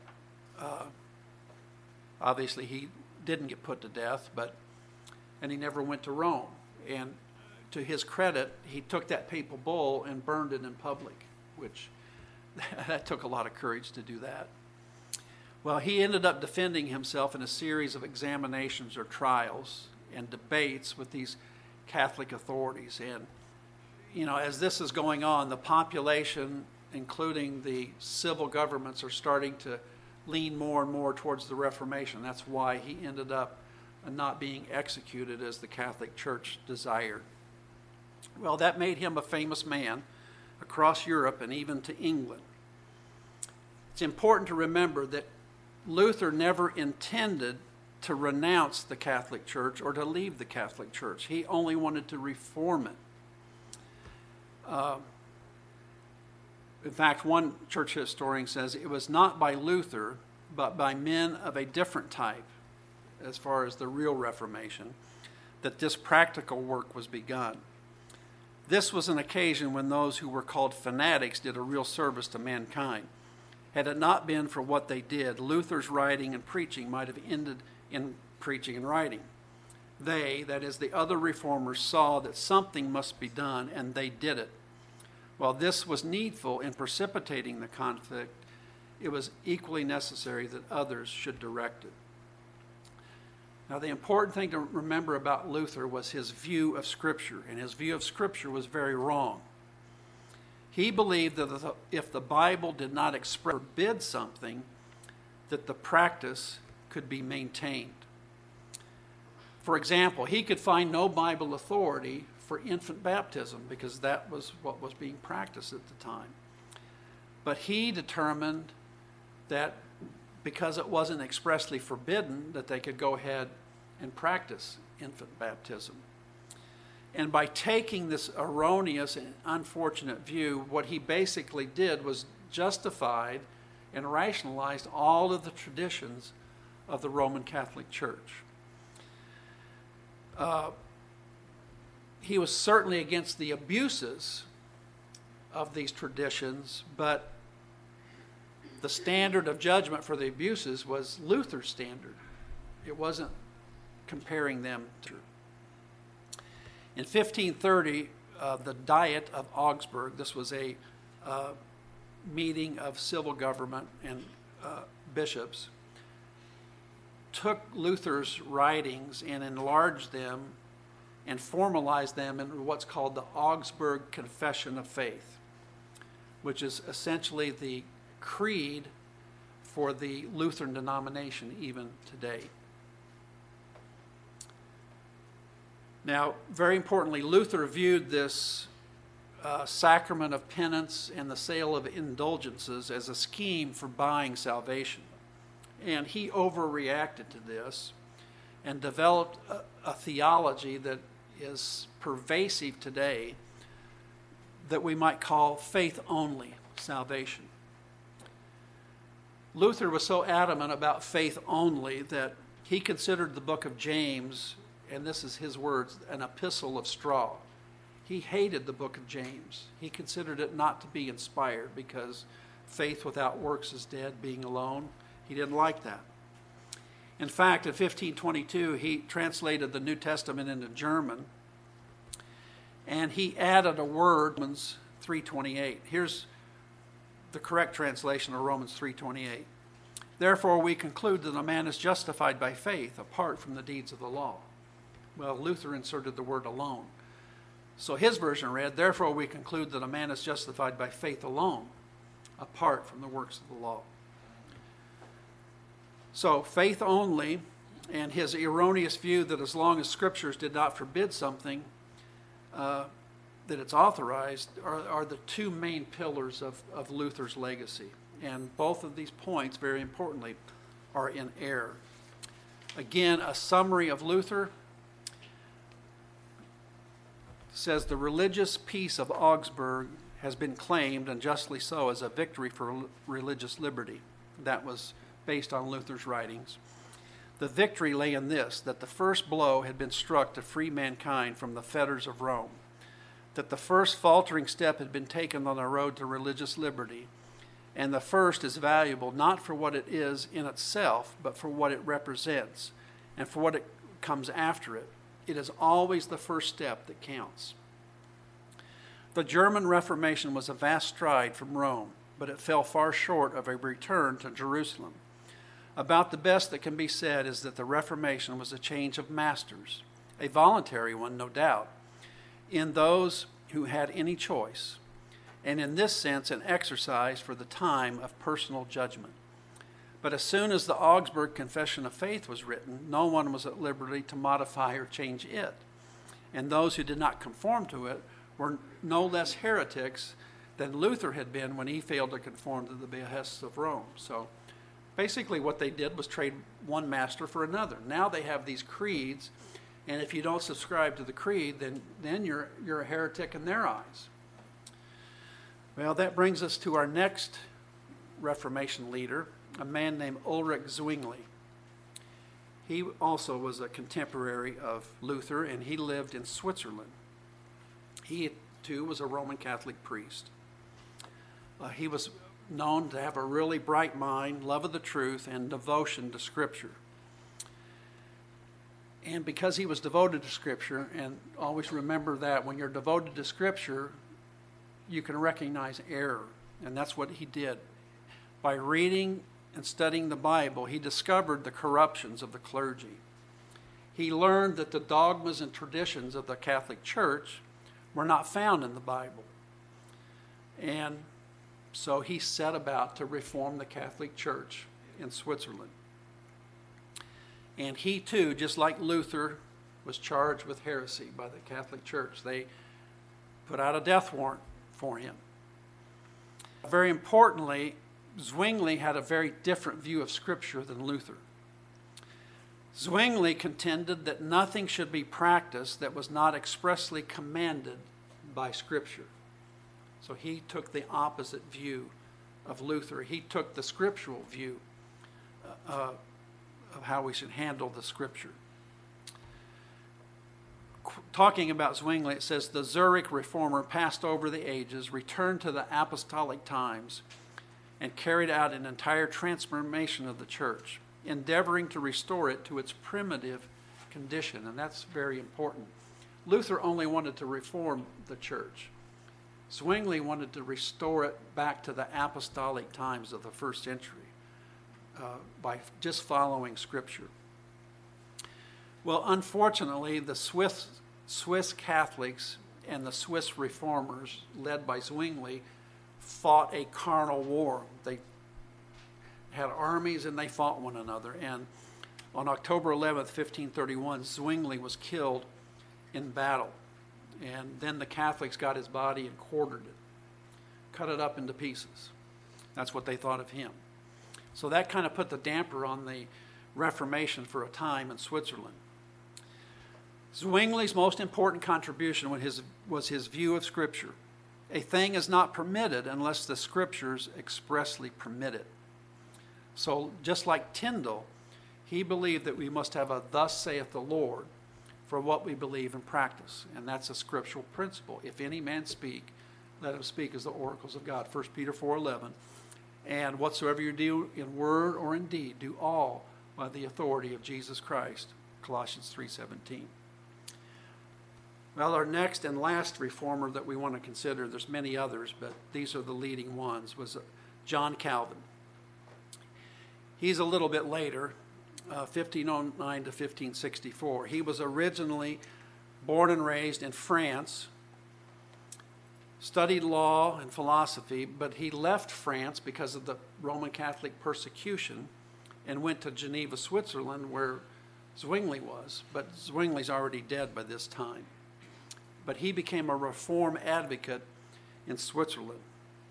obviously he didn't get put to death, and he never went to Rome. And to his credit, he took that papal bull and burned it in public, which that took a lot of courage to do that. Well, he ended up defending himself in a series of examinations or trials and debates with these Catholic authorities. And, as this is going on, the population, including the civil governments, are starting to lean more and more towards the Reformation. That's why he ended up not being executed as the Catholic Church desired. Well, that made him a famous man across Europe and even to England. It's important to remember that Luther never intended to renounce the Catholic Church or to leave the Catholic Church. He only wanted to reform it. In fact, one church historian says it was not by Luther but by men of a different type, as far as the real Reformation, that this practical work was begun. This was an occasion when those who were called fanatics did a real service to mankind. Had it not been for what they did, Luther's writing and preaching might have ended in preaching and writing. They, that is, the other reformers, saw that something must be done, and they did it. While this was needful in precipitating the conflict, it was equally necessary that others should direct it. Now, the important thing to remember about Luther was his view of Scripture, and his view of Scripture was very wrong. He believed that if the Bible did not express forbid something, that the practice could be maintained. For example, he could find no Bible authority for infant baptism because that was what was being practiced at the time. But he determined that because it wasn't expressly forbidden, that they could go ahead and practice infant baptism. And by taking this erroneous and unfortunate view, what he basically did was justified and rationalized all of the traditions of the Roman Catholic Church. He was certainly against the abuses of these traditions, but the standard of judgment for the abuses was Luther's standard. It wasn't comparing them to. In 1530, the Diet of Augsburg, this was a meeting of civil government and bishops, took Luther's writings and enlarged them and formalized them in what's called the Augsburg Confession of Faith, which is essentially the creed for the Lutheran denomination even today. Now, very importantly, Luther viewed this sacrament of penance and the sale of indulgences as a scheme for buying salvation. And he overreacted to this and developed a theology that is pervasive today that we might call faith-only salvation. Luther was so adamant about faith only that he considered the book of James, and this is his words, an epistle of straw. He hated the book of James. He considered it not to be inspired because faith without works is dead, being alone. He didn't like that. In fact, in 1522, he translated the New Testament into German, and he added a word, Romans 3:28. Here's the correct translation of Romans 3:28. Therefore, we conclude that a man is justified by faith apart from the deeds of the law. Well, Luther inserted the word alone. So his version read, therefore, we conclude that a man is justified by faith alone, apart from the works of the law. So faith only, and his erroneous view that as long as scriptures did not forbid something, that it's authorized, are the two main pillars of Luther's legacy. And both of these points, very importantly, are in error. Again, a summary of Luther says the religious peace of Augsburg has been claimed, and justly so, as a victory for religious liberty. That was based on Luther's writings. The victory lay in this, that the first blow had been struck to free mankind from the fetters of Rome, that the first faltering step had been taken on the road to religious liberty, and the first is valuable not for what it is in itself, but for what it represents and for what it comes after it. It is always the first step that counts. The German Reformation was a vast stride from Rome, but it fell far short of a return to Jerusalem. About the best that can be said is that the Reformation was a change of masters, a voluntary one, no doubt, in those who had any choice, and in this sense an exercise for the time of personal judgment. But as soon as the Augsburg Confession of Faith was written, no one was at liberty to modify or change it. And those who did not conform to it were no less heretics than Luther had been when he failed to conform to the behests of Rome. So basically what they did was trade one master for another. Now they have these creeds, and if you don't subscribe to the creed, then you're a heretic in their eyes. Well, that brings us to our next Reformation leader, a man named Ulrich Zwingli. He also was a contemporary of Luther, and he lived in Switzerland. He, too, was a Roman Catholic priest. He was known to have a really bright mind, love of the truth, and devotion to Scripture. And because he was devoted to Scripture, and always remember that when you're devoted to Scripture, you can recognize error. And that's what he did. By reading and studying the Bible, he discovered the corruptions of the clergy. He learned that the dogmas and traditions of the Catholic Church were not found in the Bible. And so he set about to reform the Catholic Church in Switzerland. And he too, just like Luther, was charged with heresy by the Catholic Church. They put out a death warrant for him. Very importantly, Zwingli had a very different view of Scripture than Luther. Zwingli contended that nothing should be practiced that was not expressly commanded by Scripture. So he took the opposite view of Luther. He took the scriptural view of how we should handle the Scripture. Talking about Zwingli, it says, the Zurich reformer passed over the ages, returned to the apostolic times, and carried out an entire transformation of the church, endeavoring to restore it to its primitive condition. And that's very important. Luther only wanted to reform the church. Zwingli wanted to restore it back to the apostolic times of the first century by just following Scripture. Well, unfortunately, the Swiss Catholics and the Swiss reformers, led by Zwingli, fought a carnal war. They had armies and they fought one another. And on October 11th, 1531, Zwingli was killed in battle. And then the Catholics got his body and quartered it, cut it up into pieces. That's what they thought of him. So that kind of put the damper on the Reformation for a time in Switzerland. Zwingli's most important contribution was his view of Scripture. A thing is not permitted unless the Scriptures expressly permit it. So just like Tyndale, he believed that we must have a thus saith the Lord for what we believe and practice. And that's a scriptural principle. If any man speak, let him speak as the oracles of God. 1 Peter 4:11. And whatsoever you do in word or in deed, do all by the authority of Jesus Christ. Colossians 3:17. Well, our next and last reformer that we want to consider, there's many others, but these are the leading ones, was John Calvin. He's a little bit later, 1509 to 1564. He was originally born and raised in France, studied law and philosophy, but he left France because of the Roman Catholic persecution and went to Geneva, Switzerland, where Zwingli was. But Zwingli's already dead by this time. But he became a reform advocate in Switzerland.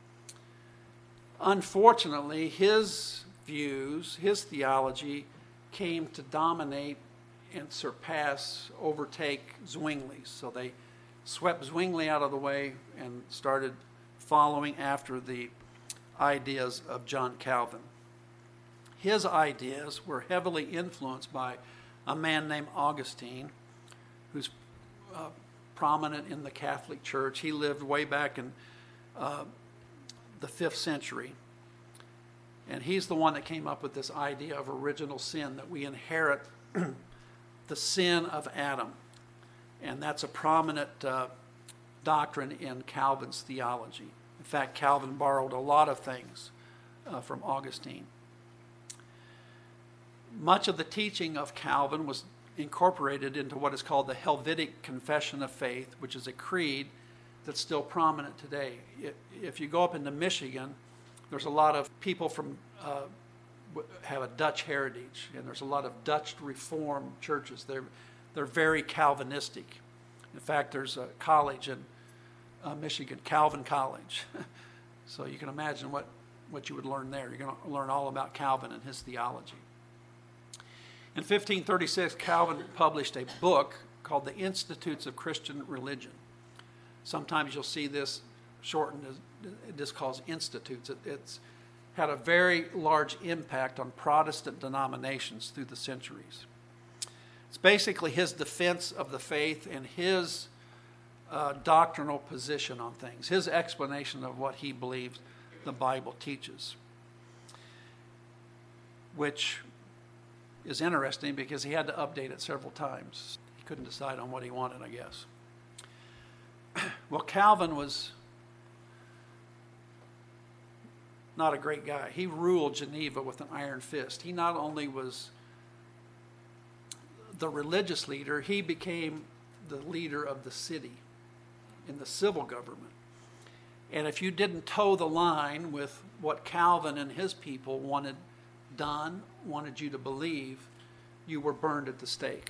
Unfortunately, his views, his theology, came to dominate and surpass, overtake Zwingli's. So they swept Zwingli out of the way and started following after the ideas of John Calvin. His ideas were heavily influenced by a man named Augustine, who's prominent in the Catholic Church. He lived way back in the 5th century. And he's the one that came up with this idea of original sin, that we inherit the sin of Adam. And that's a prominent doctrine in Calvin's theology. In fact, Calvin borrowed a lot of things from Augustine. Much of the teaching of Calvin was incorporated into what is called the Helvetic Confession of Faith, which is a creed that's still prominent today. If you go up into Michigan, there's a lot of people from have a Dutch heritage, and there's a lot of Dutch Reformed churches. They're very Calvinistic. In fact, there's a college in Michigan, Calvin College. So you can imagine what you would learn there. You're going to learn all about Calvin and his theology. In 1536, Calvin published a book called The Institutes of Christian Religion. Sometimes you'll see this shortened as, it just calls Institutes. It had a very large impact on Protestant denominations through the centuries. It's basically his defense of the faith and his doctrinal position on things, his explanation of what he believes the Bible teaches, which is interesting because he had to update it several times. He couldn't decide on what he wanted, I guess. Well, Calvin was not a great guy. He ruled Geneva with an iron fist. He not only was the religious leader, he became the leader of the city in the civil government. And if you didn't toe the line with what Calvin and his people wanted done, wanted you to believe, you were burned at the stake.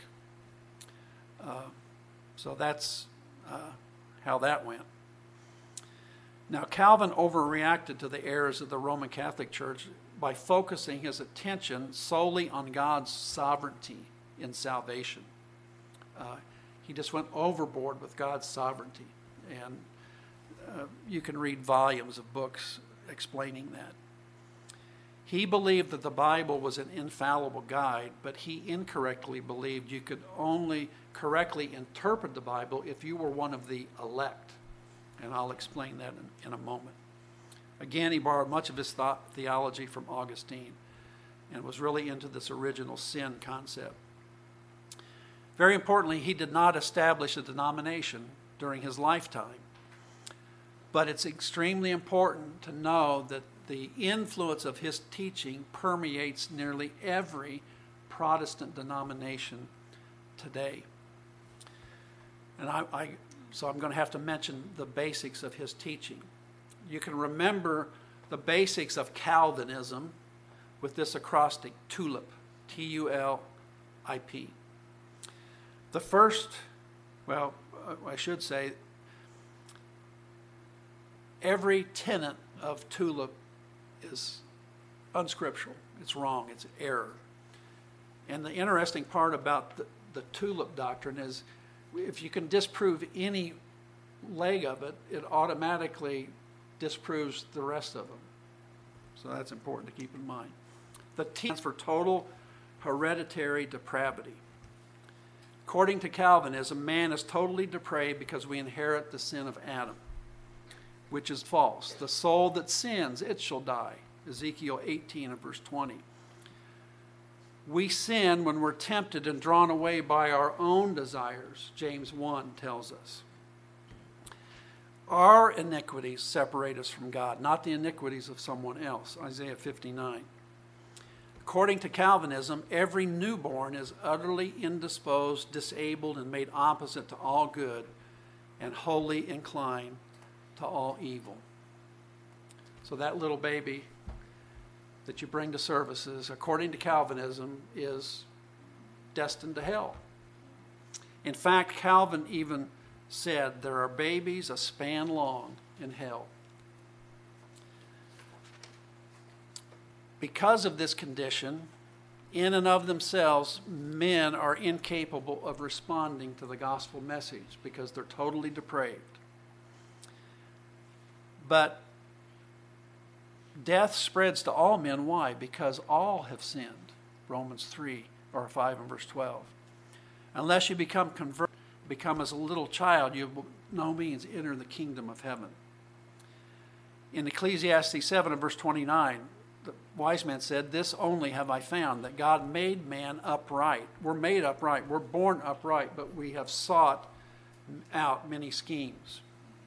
So that's how that went. Now, Calvin overreacted to the errors of the Roman Catholic Church by focusing his attention solely on God's sovereignty in salvation. He just went overboard with God's sovereignty. And you can read volumes of books explaining that. He believed that the Bible was an infallible guide, but he incorrectly believed you could only correctly interpret the Bible if you were one of the elect. And I'll explain that in a moment. Again, he borrowed much of his theology from Augustine and was really into this original sin concept. Very importantly, he did not establish a denomination during his lifetime. But it's extremely important to know that the influence of his teaching permeates nearly every Protestant denomination today. And so I'm going to have to mention the basics of his teaching. You can remember the basics of Calvinism with this acrostic, TULIP, T-U-L-I-P. The first, well, I should say, every tenet of TULIP is unscriptural. It's wrong. It's error. And the interesting part about the TULIP doctrine is if you can disprove any leg of it, it automatically disproves the rest of them. So that's important to keep in mind. The T stands for total hereditary depravity. According to Calvinism, man is totally depraved because we inherit the sin of Adam, which is false. The soul that sins, it shall die. Ezekiel 18 and verse 20. We sin when we're tempted and drawn away by our own desires, James 1 tells us. Our iniquities separate us from God, not the iniquities of someone else, Isaiah 59. According to Calvinism, every newborn is utterly indisposed, disabled, and made opposite to all good, and wholly inclined to all evil. So that little baby that you bring to services, according to Calvinism, is destined to hell. In fact, Calvin even said there are babies a span long in hell. Because of this condition, in and of themselves, men are incapable of responding to the gospel message because they're totally depraved. But death spreads to all men. Why? Because all have sinned. Romans 3 or 5 and verse 12. Unless you become converted, become as a little child, you will no means enter the kingdom of heaven. In Ecclesiastes 7 and verse 29, the wise man said, "This only have I found, that God made man upright." We're made upright. We're born upright, but we have sought out many schemes.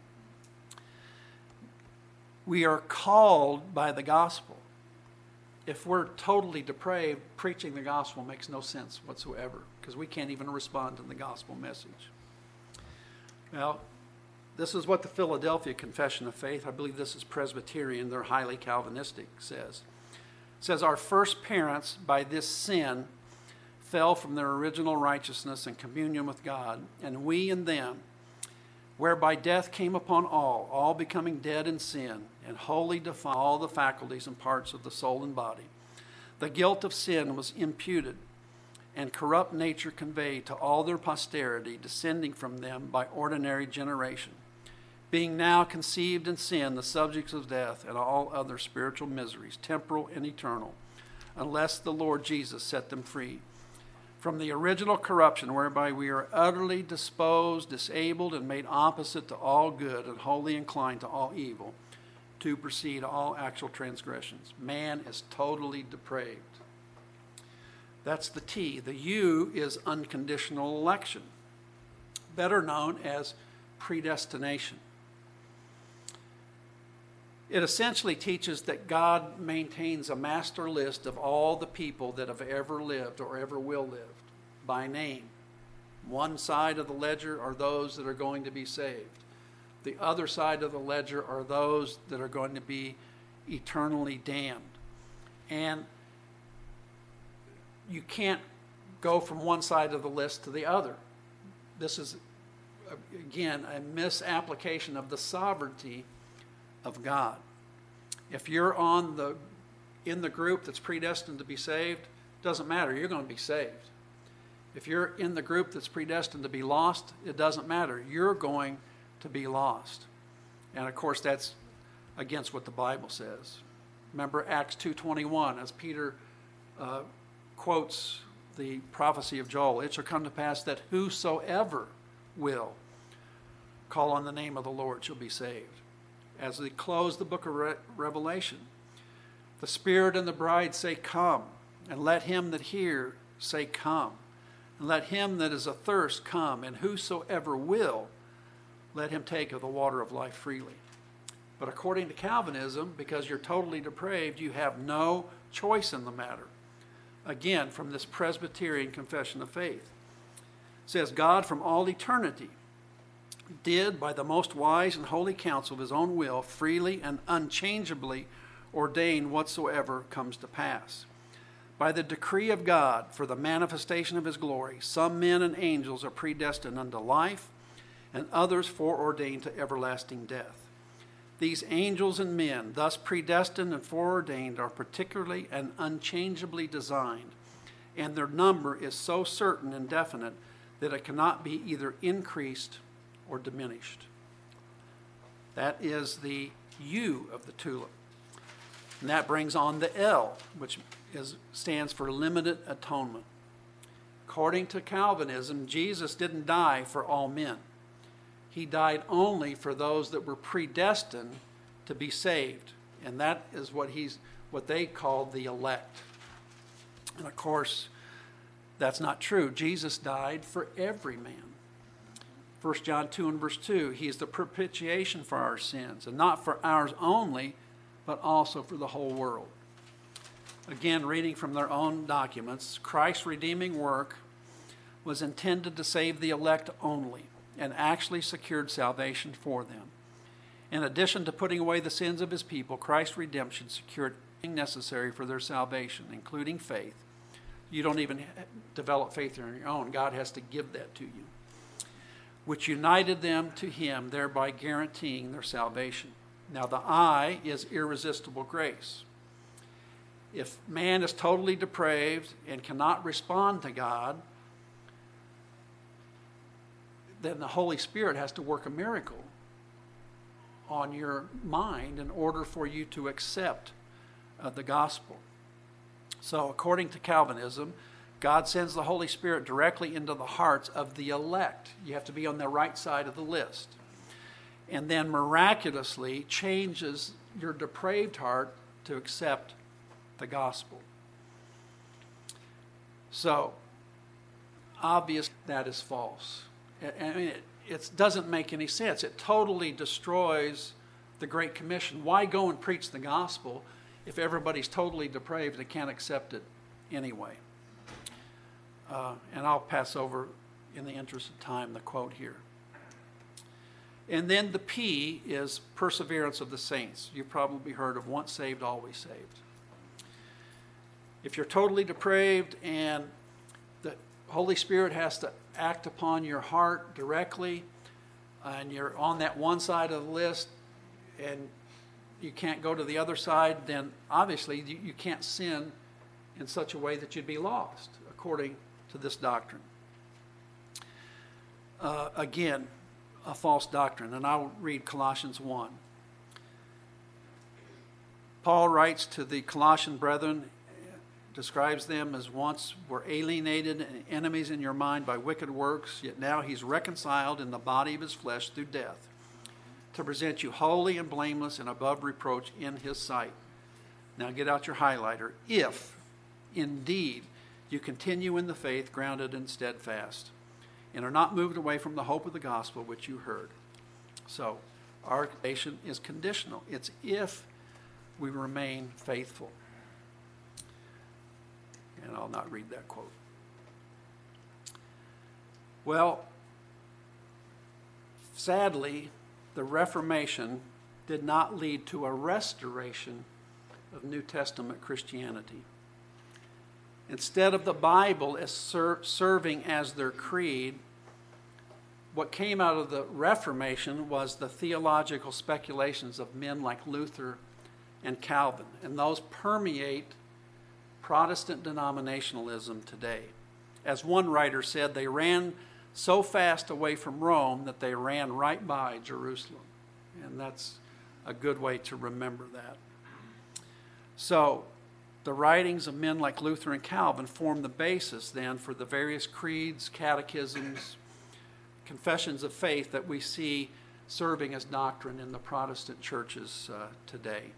We are called by the gospel. If we're totally depraved, preaching the gospel makes no sense whatsoever because we can't even respond to the gospel message. Well, this is what the Philadelphia Confession of Faith, I believe this is Presbyterian, they're highly Calvinistic, says. It says, our first parents by this sin fell from their original righteousness and communion with God, and we and them, whereby death came upon all becoming dead in sin, and wholly defile all the faculties and parts of the soul and body. The guilt of sin was imputed, and corrupt nature conveyed to all their posterity, descending from them by ordinary generation. being now conceived in sin, the subjects of death and all other spiritual miseries, temporal and eternal, unless the Lord Jesus set them free from the original corruption whereby we are utterly disposed, disabled, and made opposite to all good and wholly inclined to all evil, to proceed all actual transgressions. Man is totally depraved. That's the T. The U is unconditional election, better known as predestination. It essentially teaches that God maintains a master list of all the people that have ever lived or ever will live by name. One side of the ledger are those that are going to be saved. The other side of the ledger are those that are going to be eternally damned. And you can't go from one side of the list to the other. This is, again, a misapplication of the sovereignty of God. If you're in the group that's predestined to be saved, doesn't matter, you're going to be saved. If you're in the group that's predestined to be lost, it doesn't matter, you're going to be lost. And of course that's against what the Bible says. Remember Acts 2:21, as Peter quotes the prophecy of Joel, it shall come to pass that whosoever will call on the name of the Lord shall be saved. As we close the book of Revelation, the Spirit and the bride say, come, and let him that hear say, come, and let him that is athirst come, and whosoever will, let him take of the water of life freely. But according to Calvinism, because you're totally depraved, you have no choice in the matter. Again, from this Presbyterian Confession of Faith. It says, God from all eternity did, by the most wise and holy counsel of his own will, freely and unchangeably ordain whatsoever comes to pass. By the decree of God, for the manifestation of his glory, some men and angels are predestined unto life, and others foreordained to everlasting death. These angels and men, thus predestined and foreordained, are particularly and unchangeably designed, and their number is so certain and definite that it cannot be either increased or diminished. That is the U of the tulip. And that brings on the L, which stands for limited atonement. According to Calvinism, Jesus didn't die for all men. He died only for those that were predestined to be saved. And that is what they called the elect. And of course, that's not true. Jesus died for every man. 1 John 2 and verse 2, he is the propitiation for our sins, and not for ours only, but also for the whole world. Again, reading from their own documents, Christ's redeeming work was intended to save the elect only, and actually secured salvation for them. In addition to putting away the sins of his people, Christ's redemption secured everything necessary for their salvation, including faith. You don't even develop faith on your own. God has to give that to you, which united them to him, thereby guaranteeing their salvation. Now the I is irresistible grace. If man is totally depraved and cannot respond to God, then the Holy Spirit has to work a miracle on your mind in order for you to accept the gospel. So according to Calvinism, God sends the Holy Spirit directly into the hearts of the elect. You have to be on the right side of the list. And then miraculously changes your depraved heart to accept the gospel. So, obviously that is false. I mean, it doesn't make any sense. It totally destroys the Great Commission. Why go and preach the gospel if everybody's totally depraved and can't accept it anyway? And I'll pass over, in the interest of time, the quote here. And then the P is perseverance of the saints. You've probably heard of once saved, always saved. If you're totally depraved and the Holy Spirit has to act upon your heart directly, and you're on that one side of the list and you can't go to the other side, then obviously you can't sin in such a way that you'd be lost, according to this doctrine. Again, a false doctrine. And I'll read Colossians 1. Paul writes to the Colossian brethren, describes them as once were alienated and enemies in your mind by wicked works, yet now he's reconciled in the body of his flesh through death, to present you holy and blameless and above reproach in his sight. Now get out your highlighter. If indeed you continue in the faith, grounded and steadfast, and are not moved away from the hope of the gospel which you heard. So our salvation is conditional. It's if we remain faithful. And I'll not read that quote. Well, sadly, the Reformation did not lead to a restoration of New Testament Christianity. Instead of the Bible as serving as their creed, what came out of the Reformation was the theological speculations of men like Luther and Calvin, and those permeate Protestant denominationalism today. As one writer said, they ran so fast away from Rome that they ran right by Jerusalem. And that's a good way to remember that. So, the writings of men like Luther and Calvin form the basis then for the various creeds, catechisms, confessions of faith that we see serving as doctrine in the Protestant churches today.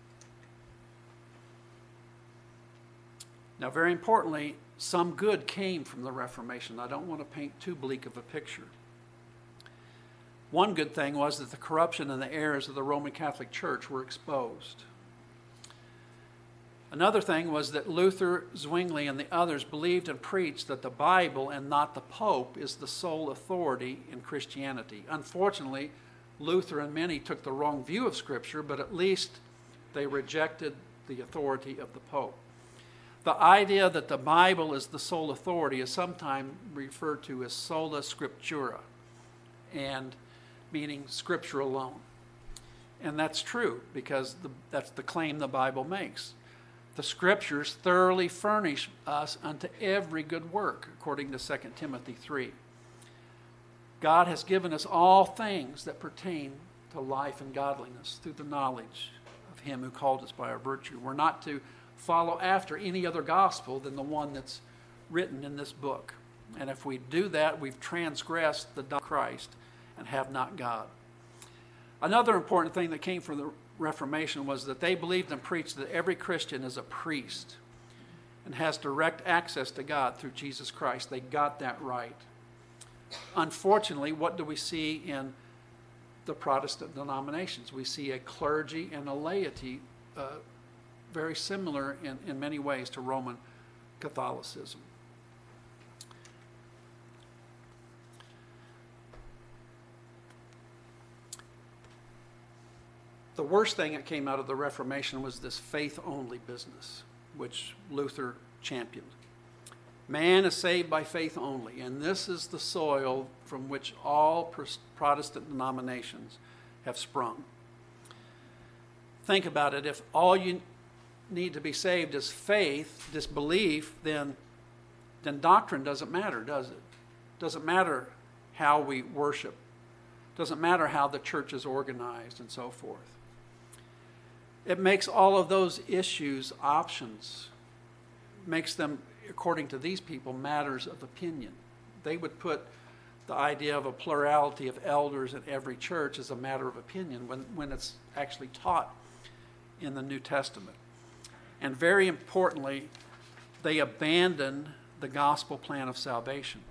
Now, very importantly, some good came from the Reformation. I don't want to paint too bleak of a picture. One good thing was that the corruption and the errors of the Roman Catholic Church were exposed. Another thing was that Luther, Zwingli, and the others believed and preached that the Bible and not the Pope is the sole authority in Christianity. Unfortunately, Luther and many took the wrong view of Scripture, but at least they rejected the authority of the Pope. The idea that the Bible is the sole authority is sometimes referred to as sola scriptura, and meaning Scripture alone. And that's true because that's the claim the Bible makes. The Scriptures thoroughly furnish us unto every good work, according to 2 Timothy 3. God has given us all things that pertain to life and godliness through the knowledge of Him who called us by our virtue. We're not to follow after any other gospel than the one that's written in this book. And if we do that, we've transgressed the doctrine of Christ and have not God. Another important thing that came from the Reformation was that they believed and preached that every Christian is a priest and has direct access to God through Jesus Christ. They got that right. Unfortunately, what do we see in the Protestant denominations? We see a clergy and a laity very similar in many ways to Roman Catholicism. The worst thing that came out of the Reformation was this faith-only business, which Luther championed. Man is saved by faith only, and this is the soil from which all Protestant denominations have sprung. Think about it. If all you need to be saved is faith, disbelief, then doctrine doesn't matter, does it? Doesn't matter how we worship. Doesn't matter how the church is organized and so forth. It makes all of those issues options. Makes them, according to these people, matters of opinion. They would put the idea of a plurality of elders in every church as a matter of opinion when it's actually taught in the New Testament. And very importantly, they abandon the gospel plan of salvation.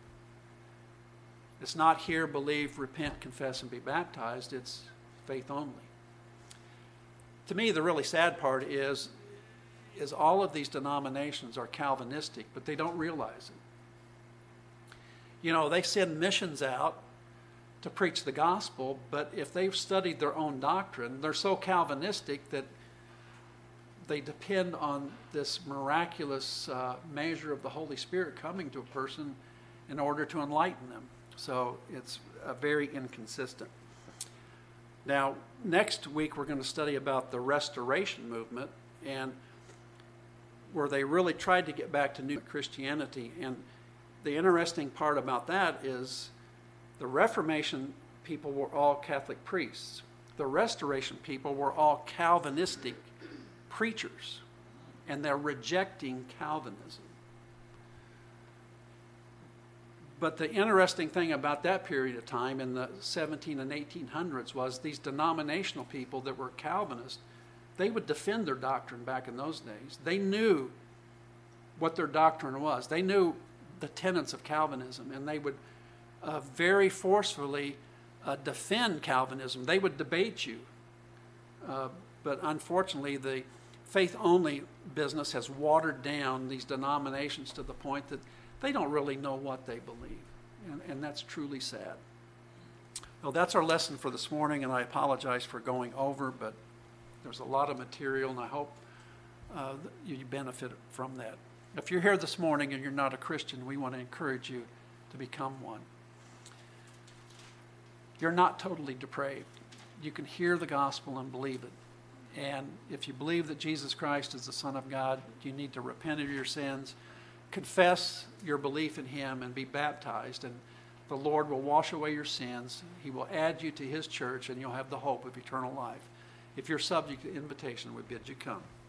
It's not hear, believe, repent, confess, and be baptized. It's faith only. To me, the really sad part is all of these denominations are Calvinistic, but they don't realize it. You know, they send missions out to preach the gospel, but if they've studied their own doctrine, they're so Calvinistic that they depend on this miraculous measure of the Holy Spirit coming to a person in order to enlighten them. So it's very inconsistent. Now, next week we're going to study about the Restoration movement, and where they really tried to get back to new Christianity. And the interesting part about that is the Reformation people were all Catholic priests. The Restoration people were all Calvinistic preachers, and they're rejecting Calvinism. But the interesting thing about that period of time in the 17 and 1800s was these denominational people that were Calvinists, they would defend their doctrine back in those days. They knew what their doctrine was. They knew the tenets of Calvinism, and they would very forcefully defend Calvinism. They would debate you. But unfortunately, the faith-only business has watered down these denominations to the point that they don't really know what they believe. And that's truly sad. Well, that's our lesson for this morning, and I apologize for going over, but there's a lot of material, and I hope you benefit from that. If you're here this morning and you're not a Christian, we want to encourage you to become one. You're not totally depraved. You can hear the gospel and believe it. And if you believe that Jesus Christ is the Son of God, you need to repent of your sins, confess your belief in him, and be baptized. And the Lord will wash away your sins. He will add you to his church, and you'll have the hope of eternal life. If you're subject to invitation, we bid you come.